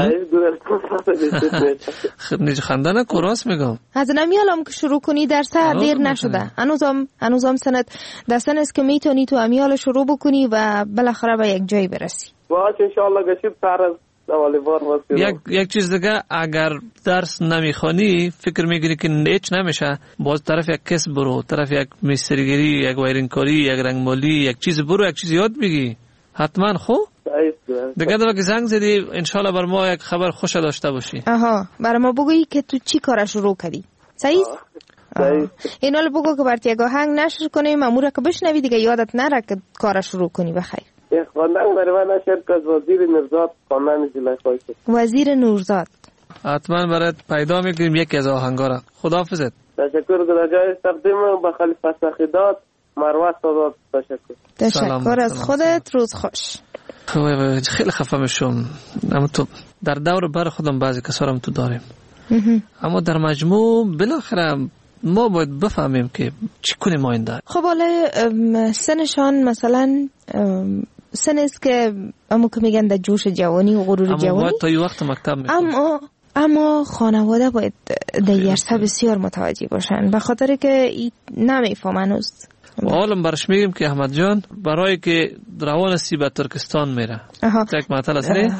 نیج خنده نکو، راست میگم. از نمیال هم که شروع کنی درس دیر نشده. هنوزم هنوزم سنت دستن است که میتونی تو امیال شروع بکنی و بالاخره به یک جایی برسی. باشه انشالله گشید سر از اولی بار یک یک چیز دیگه، اگر درس نمیخوانی فکر میگیری که هیچ نمیشه، باز طرف یک کسب برو، طرف یک مستریگری، یک وایرینگکاری، یک رنگمالی، یک چیز برو، یک چیز یاد بگی حتما. خب دیگه دفعه که زنگ زدی انشالله بر ما یک خبر خوش داشته باشی. آها، برای ما بگویی که تو چی کار شروع کردی. صحیح؟ اینا رو بگو که برات یک آهنگ نشر کنیم، امور که بشنوی دیگه یادت نره که کار شروع کنی. بخیر. یک خواندن برای من نشر که از وزیر نورزاد خواندن جلای خواهی شد. وزیر نورزاد حتما برات پیدا میکنیم یکی از آهنگا را. خداحافظت. تشکر در جای تقدیم به خلیفه سخیدات مروه سادات. تشکر. تشکر از خودت. روز خوش. خیلی خفه میشم، اما تو در دور بر خودم بعضی کسا هم تو داریم، اما در مجموع بالاخره ما باید بفهمیم که چی کنیم آینده. خب حالا سنشان مثلا سن است که امو که میگن در جوش جوانی و غرور اما جوانی، اما باید تا یه وقت مکتب میکنم. اما اما خانواده باید در یرسه بسیار متوجه باشن، به خاطر که نمیفهمن است. حالا برش میگیم که احمد جان برای که روان سی به ترکستان میره یک معطل است نه؟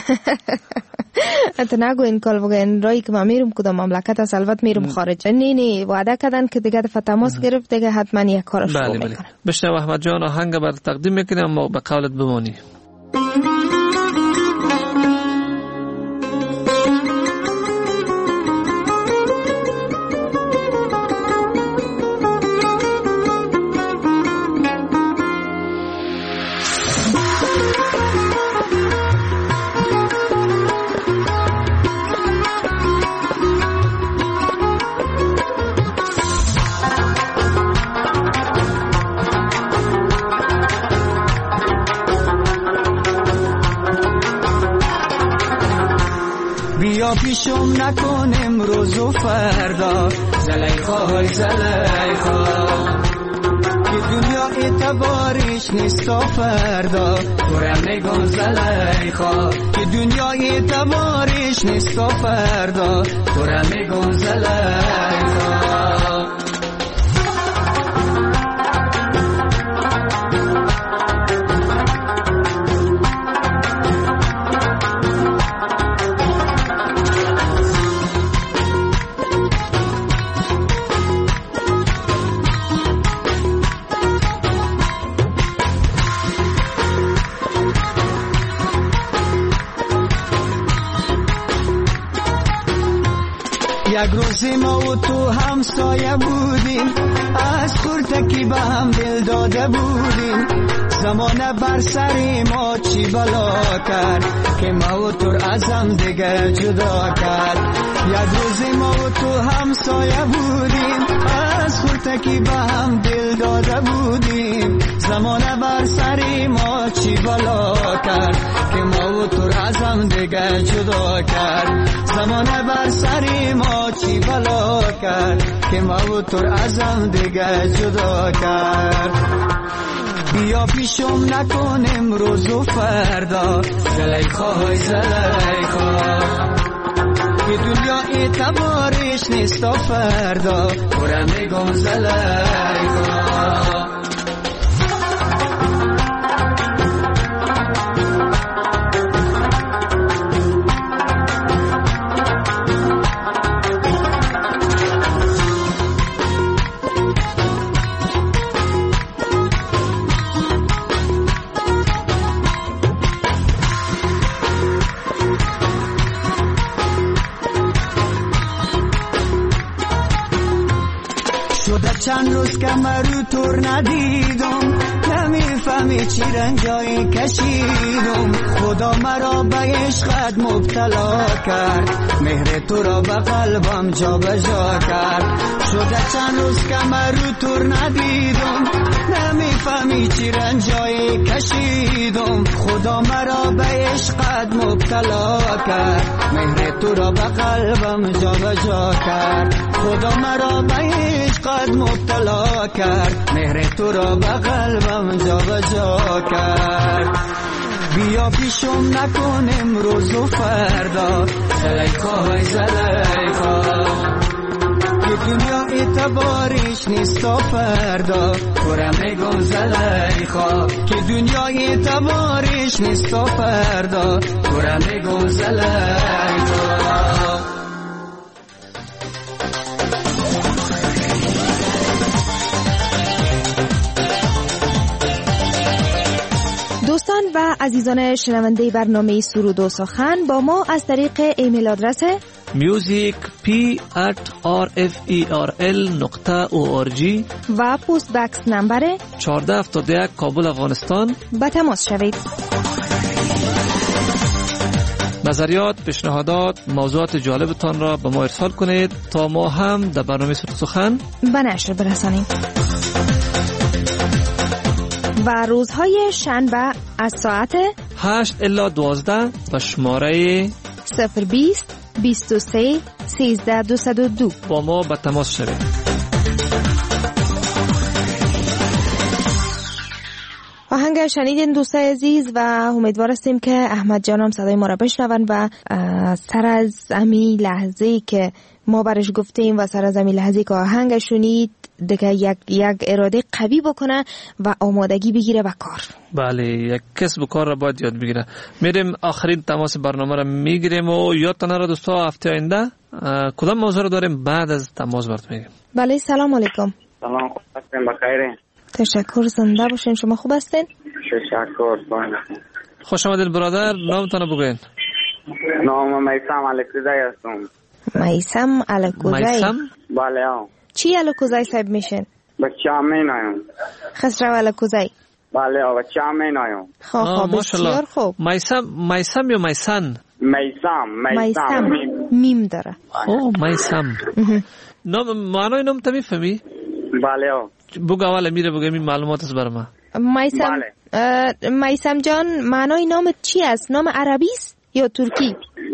انت نگو این کال بگه این رایی که من میرم کدام مملکت است، البته میرم خارج. نه نه وعده کردن که دیگه دفعه تماس گرفت دیگه حتما یک کار شروع بله میکنه. بله. بشنو احمد جان آهنگ بر تقدیم میکنم اما به قولت بمانی. بیا پیشم نکن امروز و فردا زلیخای زلیخا که دنیا اعتبارش نیست تا فردا تو را میگم زلیخا که دنیا اعتبارش نیست تا فردا تو را میگم زلیخا یک روزی ما و تو همسایه بودیم از خورتکی به هم دل داده بودیم زمانه بر سر ما چی بلا کرد که ما و تو ازم دیگه جدا کرد یک روزی ما و تو همسایه بودیم از خورتکی به هم دل داده بودیم زمانه بر سر ما چی بلا کرد که ما و تو ازم دیگه جدا کرد زمانه بر سر ما چی بلا کرد که ما و تو ازم دیگه جدا کرد بیا پیشم نکن امروز و فردا زلیخای زلیخا که دنیا اعتبارش نیست تا فردا تو را میگم زلیخا چند روز که مرو تور ندیدم نمیفهمی چی رنجایی کشیدم خدا مرا به عشقت مبتلا کرد مهر تو را به قلبم جا به جا کرد شده چند روز که مرو تور ندیدم نمیفهمی چی رنجایی کشیدم خدا مرا به عشقت مبتلا کرد مهر تو را به قلبم جا به جا کرد خدا مرا به عشقت مبتلا کرد مهر تو را به قلبم جا به جا کرد بیا پیشم نکن امروز و فردا زلیخای زلیخا که دنیا اعتبارش نیست تا فردا تو را میگم زلیخا که دنیا اعتبارش نیست تا فردا تو را میگم زلیخا دوستان و عزیزان شنونده برنامه سرود و سخن با ما از طریق ایمیل آدرس music p at r f e r l نقطه او آر جی و پست بکس نمبر چهارده هفتاد و یک کابل افغانستان به تماس شوید. نظریات، پیشنهادات، موضوعات جالبتان را به ما ارسال کنید تا ما هم در برنامه سرود و سخن به نشر برسانیم. و روزهای شنبه از ساعت هشت الی دوازده و شماره صفر بیست بیست و سه سیزده دویست و دو با ما به تماس شوید. آهنگ شنیدین دوستای عزیز و امیدوار هستیم که احمد جانم صدای ما را بشنون و سر از امی لحظه‌ای که ما برش گفتیم و سر از امی لحظه‌ای که آهنگ شنید دیگه یک یک اراده قوی بکنه و آمادگی بگیره به کار. بله، یک کسب و کار را باید یاد بگیره. میریم آخرین تماس برنامه را میگیریم و یادتان نره دوستا هفته آینده کدام موضوع را داریم بعد از تماس برات میگیم. بله، سلام علیکم. سلام، خوب هستین؟ بخیرین؟ تشکر، زنده باشین. شما خوب هستین؟ تشکر. خوش آمدید برادر، نامتان رو بگوین. نام میثم الکوزی هستم. میثم الکوزی؟ میثم؟ بله ها. چی الکوزی صاحب میشین؟ بچه هم می نایم. خسرو الکوزی؟ بله ها، بچه هم می نایم. خواه خواه، بسیار خوب. میثم میثم یا میثن؟ میثم میثم میم داره. اوه میثم. نام معنای نام تا میفهمی؟ بله ها. بگو اول میره بگو این معلومات است برای ما. میثم. میثم جان معنای نامت چی است؟ نام عربی است یا ترکی؟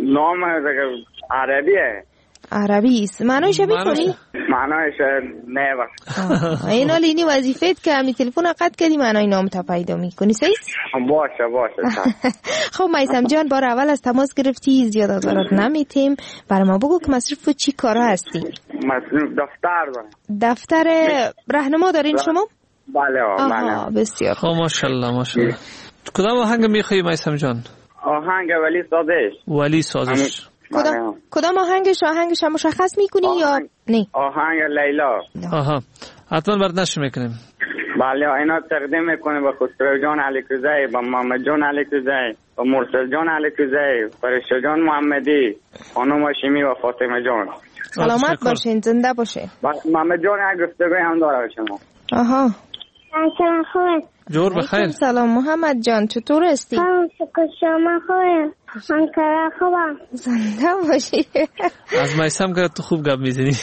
نام عربیه. عربی است. معنیش میکنی؟ معنیش نه وقت. اینا لینی وظیفت که همی تلفن قطع کردی معنی نام تا پیدا میکنی. صحیح؟ باشه باشه. خب میثم جان بار اول از تماس گرفتی زیاد ازت نمیتیم. برای ما بگو که مصروف چی کارا هستی؟ مصروف دفتر دارم. دفتر راهنما دارین شما؟ بله آها بسیار خب ماشاءالله ماشاءالله. کدام آهنگ میخوای میثم جان؟ آهنگ ولی سازش. ولی سازش. کدام کدام آهنگش آهنگش هم مشخص میکنی یا نه؟ آهنگ لیلا. آها حتما برداشت میکنیم. بله اینا تقدیم میکنه به خسرو جان علیکوزی، با محمد جان علیکوزی، با مرسل جان علیکوزی، فرشته جان محمدی، خانم هاشمی و فاطمه جان. سلامت باشین، زنده باشین. محمد جان یک گفتگوی هم داره شما. آها سلام خوبه. جور بخیر. سلام محمد جان چطور هستی؟ سلام شکر شما خوبه. من کارا خوبم. زنده باشی. از میثم که تو خوب گپ میزنی.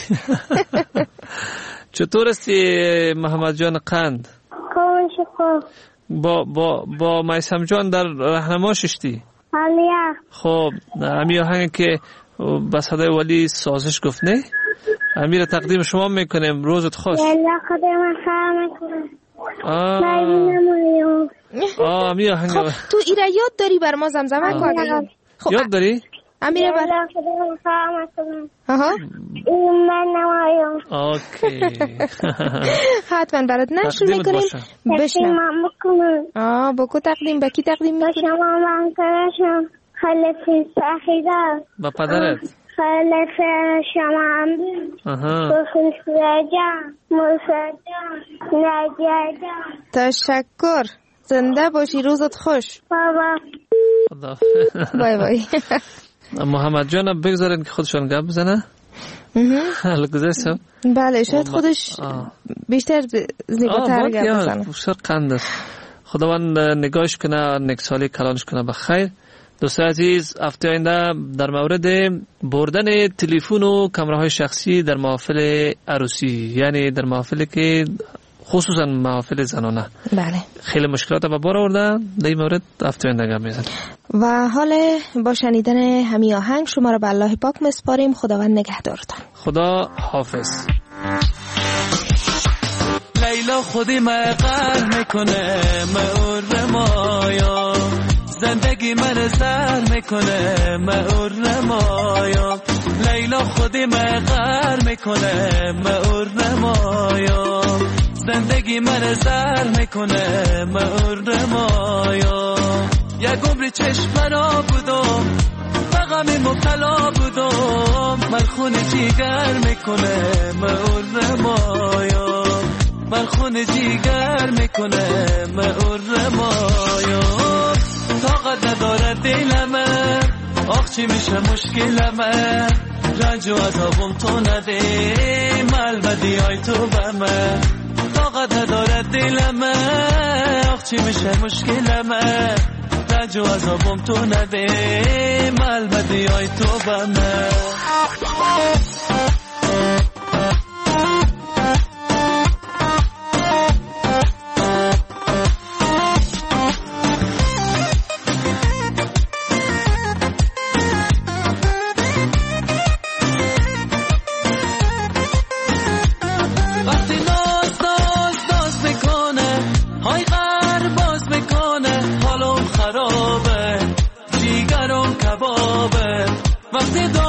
چطور هستی محمد جان قند؟ خوب شکر. با با با میثم جان در راهنما ششتی؟ حالیا. خب همین آهنگ که با صدای ولی سازش گفت نه؟ امیر تقدیم شما میکنیم. روزت خوش. الله خودم خیر میکنم. آه آه امیر آهنگ. خب تو ایرا یاد داری بر ما زمزمه کنی؟ خب یاد داری؟ امیر بر الله خودم خیر میکنم. آها من نمایم. اوکی. حتما برات نشر میکنیم. بشنو. آه بکو تقدیم بکی تقدیم میکنیم. شما من کرشم خلفی ساخیده. با پدرت. خلف شما هم بخش رجم مسجم نججم. تشکر. زنده باشی روزت خوش. بابا خدا. بای بای. محمد جان بگذارین که خودشان گپ بزنه. حالا گذاشتم. بله شاید خودش بیشتر زیباتر گپ بزنه. بیشتر قند است. خداوند نگاهش کنه، نکسالی کلانش کنه بخیر. دوستان عزیز هفته آینده در مورد بردن تلفن و کامراهای شخصی در محافل عروسی، یعنی در محافلی که خصوصا محافل زنانه بله خیلی مشکلات به بار آورده، در این مورد هفته آینده گپ میزنیم. و حال با شنیدن همین آهنگ شما را به الله پاک مسپاریم. خداوند نگهدارتان. خدا حافظ. لیلا خودی مقر میکنه مور مایا، زندگی من سر میکنه مور مایا. لیلا خودی مقر میکنه مور مایا، زندگی من سر میکنه مور مایا. یک عمر چشم را بودم فقط مبتلا بودم، من خون جیگر میکنه مور مایا، من خون جیگر میکنه مور مایا. طاقت نداره دلمه، آخ چی میشه مشکلمه، رنج و عذابم تو نده ملبدی های تو بمه. طاقت نداره دلمه، آخ چی میشه مشکلمه، رنج و عذابم تو نده ملبدی های تو بمه. وقتی